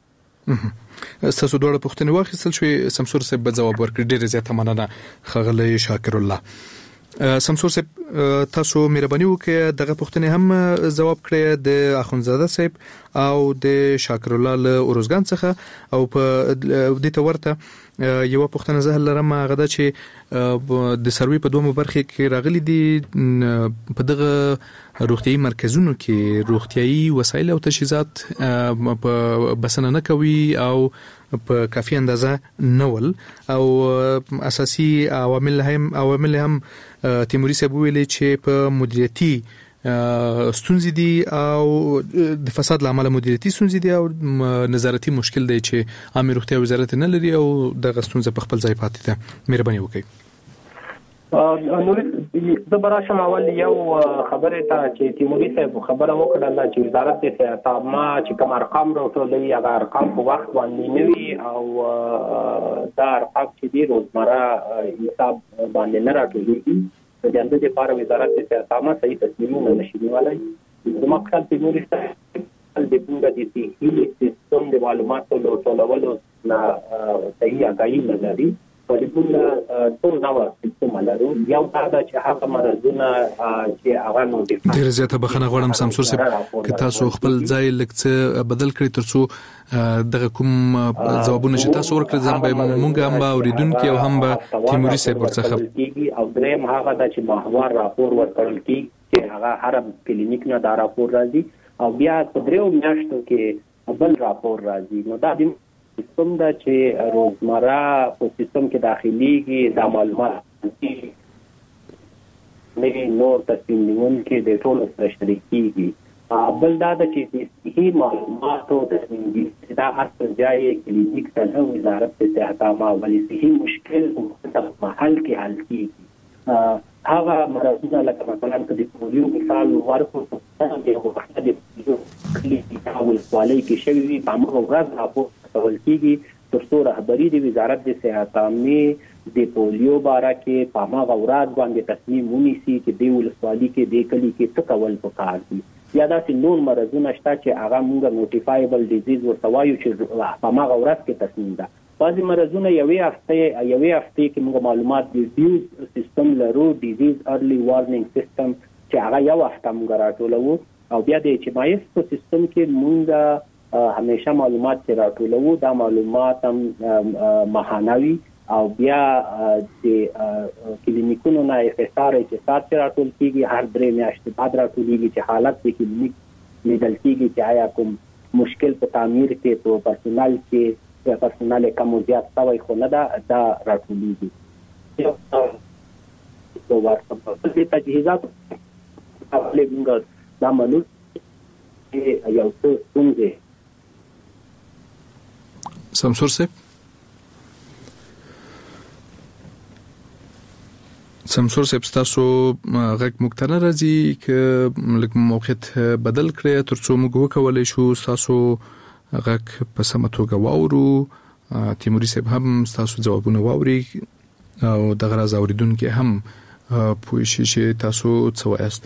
Speaker 1: تاسو دوه پوښتنې واخیستل شوې سمسور صاحب به جواب ورکړي. ډېر زیاته مننه خغلی شاکر الله. سمسور صاحب تاسو مهرباني وکړئ دغه پوښتنې هم جواب کړئ د اخونزاده صاحب او د شاکر الله له اوروزګان څخه او په دې ته ورته یو پوښتنه زه لرم هغه دا چې د سروي په دوه برخه کې راغلي دي په دغه روغتيایي مرکزونو کې روغتيایي وسایل او تجهیزات په بسنه نه کوي او په کافي اندازه نول او اساسي عوامل هم عوامل هم تیموري صاحب ویلي چې په مدیریتي ستونزې دي او د فساد لامل مدیریتي ستونزې دي او نظارتي مشکل دی چې عامه روغتیا وزارت نه لري او د غستونزه په خپل ځای پاتې ده. مهرباني وکړئ.
Speaker 3: نور د براشم اول یو خبره ته چې تیموري صاحب خبره وکړه چې وزارت د صحت عامه چې کوم ارقام راټولوي هغه ارقام په وخت باندې نه وي او دا ارقام چې دی روزمره حساب باندې نه راټولېږي د دې لپاره وزارت د صحت عامه صحیح تصمیمونه نشي نیولای. زما خپل تیموري صاحب د پوره د صحي سیستم د معلوماتو له ټولولو نه صحیح اګایي نه لري. ولې ټول دا سیستم لرو یو دا چې هغه مرزونه چې هغه نو دي
Speaker 1: ډیر زیاته بخنه غواړم سمسور صاحب که تاسو خپل ځای لکه بدل کړئ ترڅو دغه کوم ځوابونه چې تاسو ورکړل ځم به مونږ هم به اوریدونکو او هم به تیموري صاحب ورڅخه
Speaker 3: او دریم هغه د چې محور راپور ورکړل کی چې هغه هر کلینیک نه دا راپور راځي او بیا په دریو میاشتو کې بل راپور راځي. نو دا د سیستم دا چې روزمره په سیستم کې داخليږي د معلومات نه نور تصمیم نیونکي د ټولو سره شریکيږي. بل دا چې صحیح معلومات او تصمیم دا اصل ځای کلینیک ته وزارت د صحت عامه ولې صحیح مشکل په محل کې حل کیږي. هغه مرزونه لکه مثلا د پولیو مثال ورکو د یو وخت د پولیو کلینیک او ولې کې شوی په موږ ورځ راپور کول کیږي ترڅو رهبری د وزارت د صحت عامه د پولیو باره کې په ما غورات باندې تصمیم ونیسي چې د ولسوالۍ کې د کلی کې څه کول پکار دي یا داسې نور مرزونه شته چې هغه موږ نوټیفایبل ډیزیز ورته وایو چې په ما غورات کې تصمیم ده. بعضی مرزونه یوې هفته یوې هفته کې موږ معلومات د ډیوز سیستم لرو ډیزیز ارلی وارنینګ سیستم چې هغه یو هفته موږ راټولو او بیا د اچ ام آی اس په سیستم کې موږ همیشه معلومات راټولو. دا معلومات هم مهانوي او بیا د کلینیکونو نه اف اس ار چې سات راټول کیږي هر درې میاشتې بعد راټولېږي چې حالت د کلینیک لیدل کیږي چې آیا کوم مشکل په تعمیر کې په پرسونل کې یا پرسونل کم زیات شوی خو نه دا دا راټولېږي. یو ورته د تجهیزات خپل موږ دا منو چې یو څه څنګه
Speaker 1: سمسور صاحب سمسور صاحب تاسو غږ مختنه راځي ک لکه موقعیت بدل کړی ترڅو موږ وکولای شو تاسو غږ په سمه توګه واورو. تیموري صاحب هم تاسو ځوابونه واوري او دغه راز اوریدونکو هم پوه شي چې تاسو څه وایاست.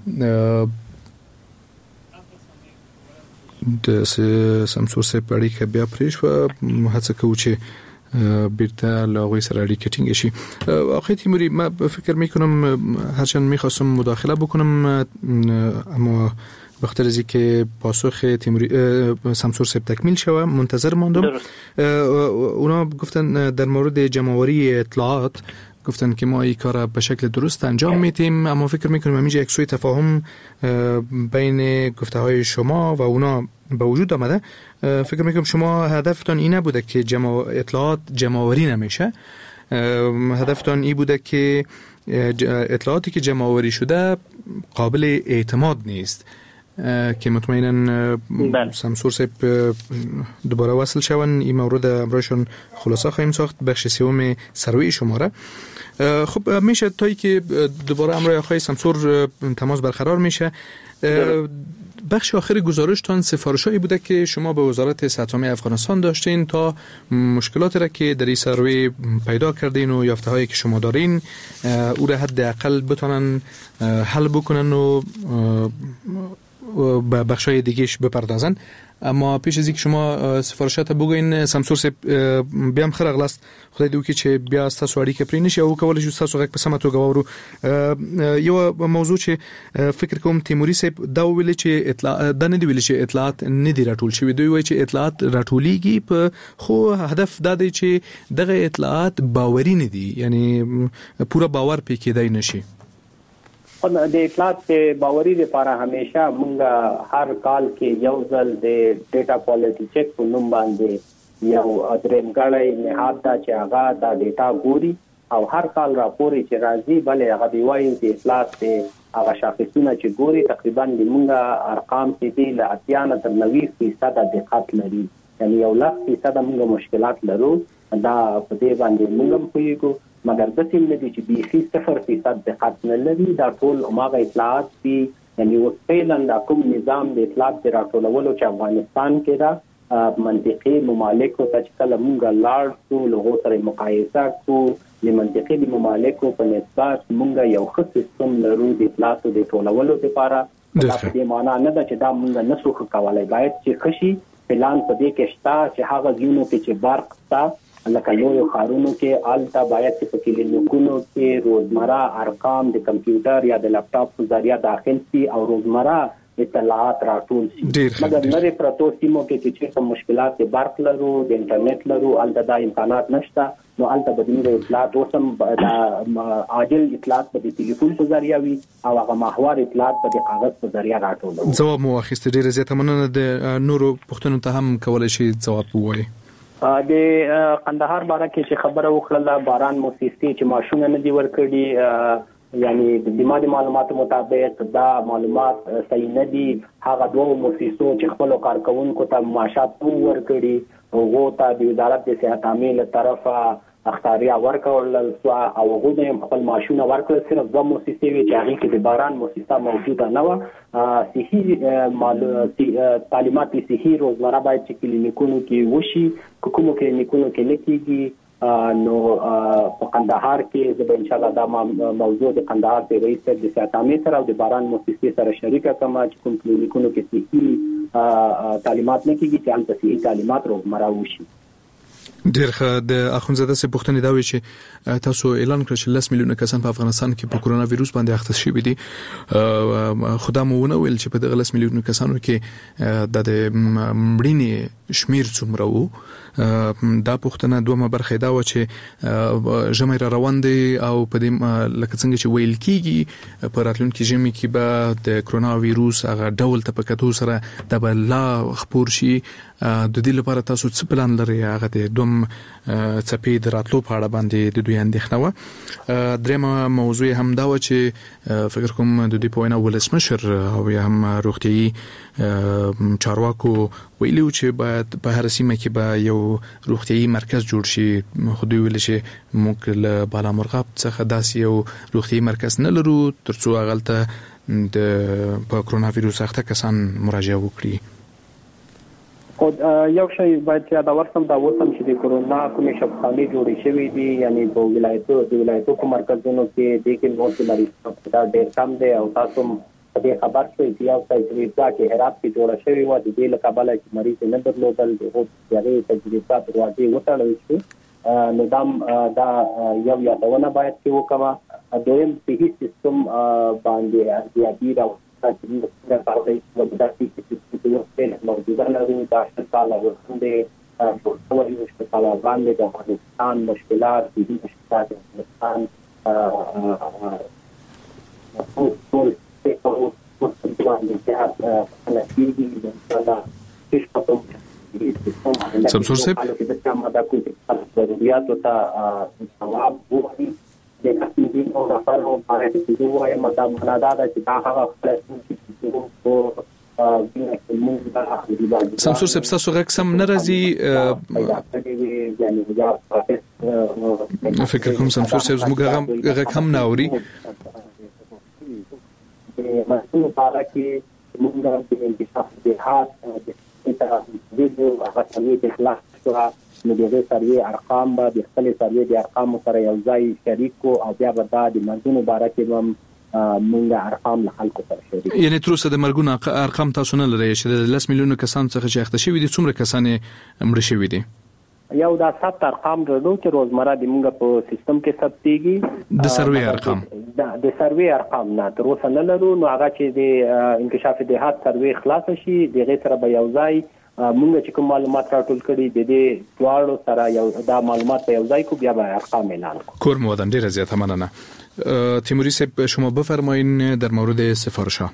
Speaker 1: د سمسور صاحب اړیکه بیا پرې شوه هڅه کوو چې بیرته لاغوی سره اړیکه ټینګ شي. آقای تیموری من فکر میکنم هرچند میخواستم مداخله بکنم اما به خاطر از اینکه پاسخ تیموری سمسور صاحب تکمیل شوه منتظر ماندم. اونا گفتن در مورد جمع‌آوری اطلاعات گفتن که ما این کار به شکل درست انجام میدیم اما فکر میکنیم همینجا یک سوء تفاهم بین گفته های شما و اونا به وجود آمده. فکر میکنم شما هدفتان این نبوده که جمع اطلاعات جمع‌آوری نمیشه، هدفتان این بوده که اطلاعاتی که جمع‌آوری شده قابل اعتماد نیست که مطمئنا سمسور صاحب دوباره وصل شون این مورد امرایشان خلاصه خواهیم ساخت بخش سوم سروی شماره. خب میشه تایی که دوباره امرای آقای سمسور تماس برقرار میشه. بخش آخر گزارشتان سفارشایی بوده که شما به وزارت صحت عامه افغانستان داشتین تا مشکلاتی را که در این سروی پیدا کردین و یافته هایی که شما دارین او را حداقل بتونن حل بکنن و به بخشای دیگهش بپردازن. اما پیش از اینکه شما سفارشات بگوین سمسور صاحب بیا هم خیر اغلاست خدای دې وکړي چې بیا تاسو اړیکه پرې نشي او کولای شو تاسو غږ په سمه توګه واورو. یو موضوع چې فکر کوم تیموري صاحب دا ویل چې اطلاع دا نه دی ویل چې اطلاعات نه دی راټول شوی، دوی وایي چې اطلاعات راټولېږي په خو هدف دا دی چې دغه اطلاعات باوري نه دي، یعنی پوره باور پې کېدای نشي.
Speaker 3: د اطلاعات باوري لپاره همیشه موږ هر کال کې یو ځل د ډیټا کوالټي چیک په نوم باندې یو درېمګړی نهاد دا چې هغه دا ډیټا ګوري او هر کال راپور چې راځي بلې هغه دی وایي د اطلاعات هغه شاخصونه چې ګوري تقریبا د موږ ارقام چې دي له اتیا نه تر نوي فیصد دقت لري، یعنی یو لس فیصد موږ مشکلات لرو. دا په دې باندې موږ هم پوهیږو مګر د سیم نه دي چې بیخي صفر فیصد دقت نه لري. دا ټول هغه اطلاعات دي یعنی اوس فعلا کوم نظام د اطلاعات د راټولولو چې افغانستان کې دا منطقي ممالکو ته چې کله مونږ لاړ شو له سره مقایسه کو د منطقي د ممالکو په نسبت مونږ یو ښه سیستم لرو د اطلاعاتو د ټولولو لپاره. دا په دې معنی نه ده چې دا مونږ نسو کولای، باید چې خشي پلان په دې کې شته چې هغه ځینو کې چې برق شته لکه لویو ښارونو کې الته باید چې په کلینیکونو کې روزمره ارقام د کمپیوټر یا د لپټاپ په ذریعہ داخل شي او روزمره اطلاعات راټول شي. مګر لري پروتو سیمو کې چې څه مشکلات د برق لرو د انټرنیټ لرو الته دا امکانات نشته، نو الته بدیل اطلاعات اوسم د عاجل اطلاعات په ټلیفون په ذریعہ وي او هغه محور اطلاعات په کاغذ په ذریعہ راټول.
Speaker 1: جواب مو اخیست. ډیره زیاته مننه. د نورو پښتنو ته هم کولای شي جواب ووایي.
Speaker 3: د قندهار باره کې چې خبره وکړه باران موسسې چې ماشونه نه دی ورکړي، یعنی د دماغي معلوماتو مطابق دا معلومات صحیح نه دي. هغه دوه موسسو چې خپل کارکونکو ته معاشات ورکړي او هغه ته د وزارت د صحت عامه له طرفه اختیاري ورکول او هغه د خپل معاشونه ورکړل. صرف دوه موسسې وی چې هغه کې د باران موسسه موجوده نه و. صحیح تعلیمات صحیح روزمره باید چې کلینیکونو کې وشي، کومو کلینیکونو کې لکېږي. نو په قندهار کې د ان شاء الله دا موضوع د قندهار د رئیس د صحت عامه سره او د باران موسسې سره شریکه کما چې کوم کلینیکونو کې صحیح تعلیمات نه کېږي چې هم صحیح تعلیمات روزمره وشي.
Speaker 1: ډیر ښه. د اخونزاده سه پوښتنه دا وی چې تاسو اعلان کړ چې لس میلیونه کسان په افغانستان کې په کورونا وایروس باندې اخته شوي دي. خدامونه ویل چې په دغه لس میلیونه کسانو کې د مړینې شمیر څومره وو. دا پوښتنه دومره برخه دا و چې ژمي را روان دي او په دې لکه څنګه چې ویل کیږي په راتلونکي ژمي کې به د کورونا وایروس هغه ډول ته پکاتو سره د بلا خبر شي. د دې لپاره تاسو څه پلان لرئ؟ هغه د دوم څپې د راتلو په اړه باندې د دوی اندېښنه و. درېمه موضوع هم دا و چې فکر کوم د دې په وینا ولسمشر او یا هم روغتيایي چارواکو ویلو چې باید په هر سیمه کې به یو روغتيایي مرکز جوړ شي. خو دوی ویل چې موږ له بالامرغاب څخه داسې یو روغتيایي مرکز نه لرو ترڅو هغه د په کورونا وایروس اخته کسان مراجعه وکړي.
Speaker 3: خو یو شی باید چې دا ورسم دا وسم چې د کورونا کومې شفاخانې جوړې شوې دي، یعنی په ولایتو د ولایتو په مرکزونو کې د کې نو چې مریض دا ډېر کم دي او تاسو په دې خبر شئ چې یو تجربه کې هرات کې جوړه شوې و د دې لپاره چې مریض نه درلودل د هغه تجربه دروازې وټړل شي. نو دا یو یادونه باید چې وکړه. دویم صحي سیستم باندې ارزیابي راو چې د پاره د داسې چې یو څه موجوده لري دا شتاله ورته د ټول یو شتاله باندې د افغانستان مشکلات دي مشکلات افغانستان او ټول څه په باندې چې انا کیږي د انشاءالله هیڅ په
Speaker 1: سمسور صاحب
Speaker 3: د کومه د کوم ضرورت او ته ثواب وایي د کسبي او رافارو باندې چې دوی وايي مطلب نه دا چې دا هغه خپل او
Speaker 1: سمسور صاحب تاسو غږ سم نه راځي. فکر کوم سمسور صاحب زموږ غږ هم نه اوري.
Speaker 3: مسؤل لپاره کې موږ د انکشاف د هات د ویډیو هغه سمې د اخلاص سره نو دغه سروي ارقام به د خپل سروي د ارقام سره یو ځای شریکو او بیا به د منځونو باره کې هم موږ ارقام له خلکو سره شریک.
Speaker 1: یعنی تر اوسه د مرګونو ارقام تاسو نه لرئ چې د لس میلیونه کسان څخه چې اخته شوي دي څومره کسان مړه شوي دي؟
Speaker 3: یو دا ثبت ارقام درلو چې روزمره د موږ په سیستم کې ثبتېږي
Speaker 1: د سروي ارقام
Speaker 3: د سروي ارقام نه تر اوسه نه لرو. نو هغه چې د انکشاف دهات سروي خلاص شي دغه سره به یو ځای موږ چې کوم معلومات راټول کړي د دې دواړو سره یو دا معلومات په یو ځای کو بیا به ارقام اعلان کو.
Speaker 1: کور مودن ډیره زیاته مننه. تیموری صاحب شما بفرمایین در مورد سفارش‌ها.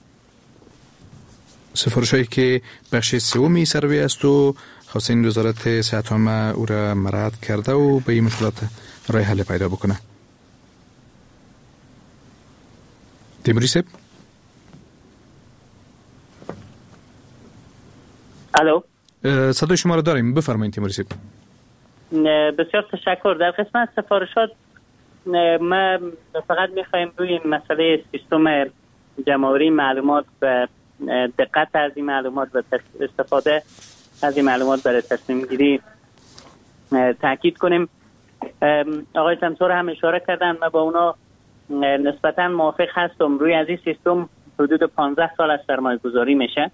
Speaker 1: سفارش‌هایی که بخش سومی سروی است و خواستین وزارت صحت عامه او را مراعات کرده و به این مشکلات راه حل پیدا بکنه. تیموری صاحب
Speaker 2: الو
Speaker 1: صدای شما را داریم، بفرمایید تیموری صاحب.
Speaker 2: بسیار تشکر. در قسمت سفارشات ما فقط میخوایم روی این مسئله سیستم جمع‌آوری معلومات و دقت از این معلومات و استفاده از این معلومات برای تصمیم گیری تاکید کنیم. آقای سمسور هم اشاره کردن، ما با اونا نسبتا موافق هستم. روی از این سیستم حدود پانزده سال از سرمایه گذاری میشه،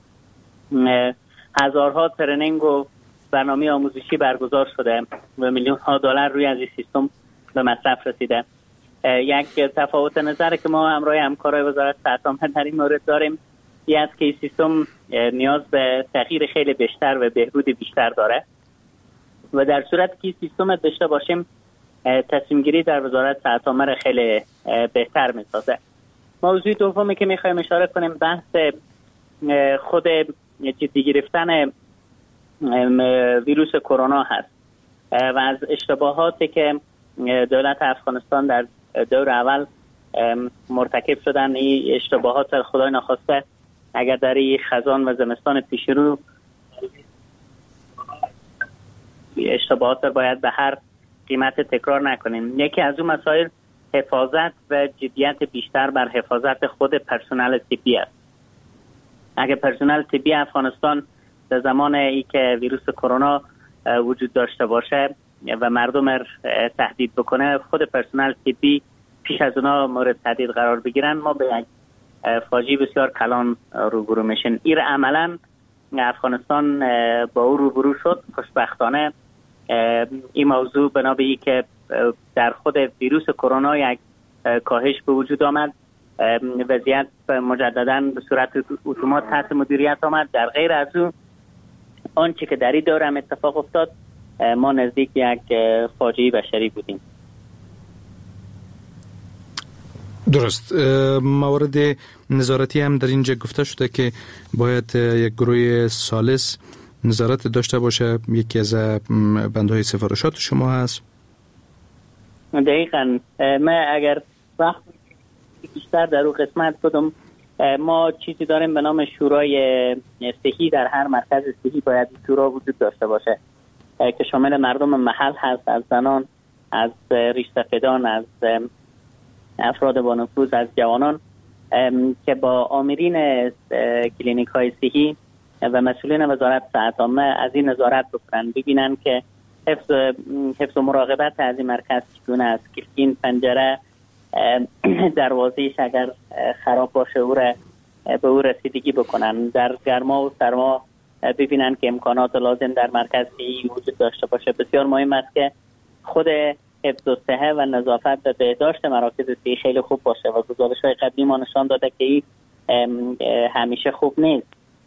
Speaker 2: هزارها ترنینگ و برنامه آموزشی برگزار شده و میلیون ها دلار روی از این سیستم به مصرف رسیده. یک تفاوت نظر که ما همراه همکارای وزارت صحت عامه در این مورد داریم این است که این سیستم نیاز به تغییر خیلی بیشتر و بهبود بیشتر داره و در صورت که سیستم داشته باشیم تصمیم گیری در وزارت صحت عامه را خیلی بهتر میسازه. موضوع دومی که میخوایم اشاره کنیم بحث خود جدی گرفتن ویروس کرونا هست و از اشتباهاتی که دولت افغانستان در دور اول مرتکب شدن. این اشتباهات خدای نخواسته اگر در این خزان و زمستان پیش رو اشتباهات باید به هر قیمت تکرار نکنیم. یکی از اون مسائل حفاظت و جدیت بیشتر بر حفاظت خود پرسنل طبی است. اگر پرسنل طبی افغانستان در زمان ای که ویروس کرونا وجود داشته باشه و مردم تهدید بکنه، خود پرسنل طبی پیش از اونا مورد تهدید قرار بگیرن، ما به یک فاجعه بسیار کلان روبرو میشن. این عملا افغانستان با او روبرو شد. خوشبختانه این موضوع بنا به ای که در خود ویروس کرونا یک کاهش به وجود آمد، وضعیت مجددا به صورت اتومات تحت مدیریت آمد. در غیر از اون آنچه که در این دوره هم اتفاق افتاد، ما نزدیک یک فاجعه بشری بودیم.
Speaker 1: درست. موارد نظارتی هم در اینجا گفته شده که باید یک گروه ثالث نظارت داشته باشه. یکی از بندهای سفارشات شما هست؟
Speaker 2: دقیقاً. من اگر وقت بیشتر در اون قسمت بدم، ما چیزی داریم به نام شورای صحی. در هر مرکز صحی باید شورا وجود داشته باشه که شامل مردم محل هست، از زنان، از ریشسفیدان، از افراد با نفوذ، از جوانان، که با آمرین کلینیک های صحی و مسئولین وزارت صحت عامه از این نظارت بکنن، ببینن که حفظ حفظ و مراقبت از این مرکز چگونه است، که این پنجره دروازه‌اش اگر خراب باشه او را به او رسیدگی بکنن، در گرما و سرما ببینن که امکانات لازم در مرکز صحی وجود داشته باشه. بسیار مهم است که خود حفظ و صحه و نظافت و بهداشت مراکز صحی خیلی خوب باشه و گزارش‌های قبلی ما نشان داده که این همیشه خوب نیست.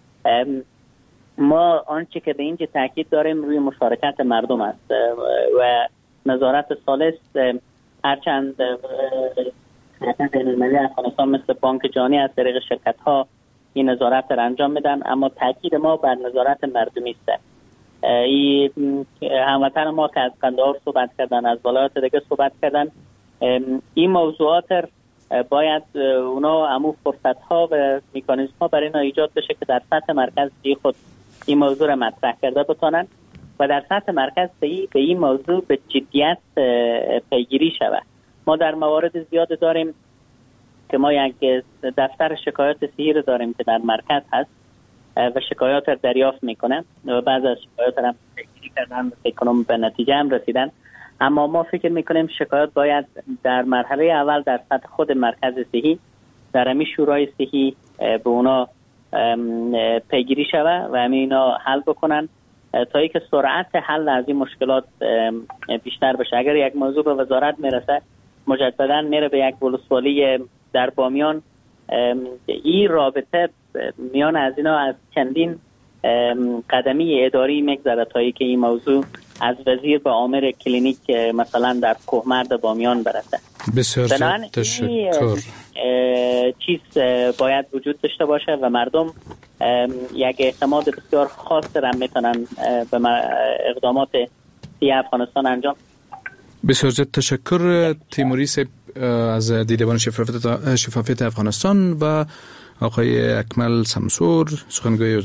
Speaker 2: ما آنچه که به اینجا تاکید داریم روی مشارکت مردم است و نظارت ثالث، هرچند شرکت بین‌المللی افغانستان مثل بانک جهانی از طریق شرکت ها این نظارت را انجام میدن، اما تاکید ما بر نظارت مردمی است. این هموطن ما که از قندهار صحبت کردن، از ولایات دیگه صحبت کردن، این موضوعات باید اونا امو فرصت ها و میکانیزم ها برای اینا ایجاد بشه که در سطح مرکز صحی خود این موضوع را مطرح کرده بتونن و در سطح مرکز صحی به این موضوع به جدیت پیگیری شود. ما در موارد زیاد داریم که ما یک دفتر شکایات صحی رو داریم که در مرکز هست و شکایات را دریافت میکنن و بعض از شکایات را هم پیگیری کردن و فکر کنم به نتیجه هم رسیدن. اما ما فکر میکنیم شکایات باید در مرحله اول در سطح خود مرکز صحی در همین شورای صحی به اونا پیگیری شود و همین اینا حل بکنن تا ای که سرعت حل از این مشکلات بیشتر بشه. اگر یک موضوع به وزارت میرسه، مجددا میره به یک ولسوالی در بامیان. این رابطه میان از اینا از چندین قدمی اداری میگذره تا ای که این موضوع از وزیر به آمر کلینیک مثلا در کوهمرد بامیان برسه.
Speaker 1: بسیار تشکر.
Speaker 2: چیز باید وجود داشته باشه و مردم یک اعتماد بسیار خاص را میتونن به اقدامات سی افغانستان انجام.
Speaker 1: بسیار زیاد تشکر تیموری صاحب از دیدبان شفافیت افغانستان و آقای اکمل سمسور سخنگوی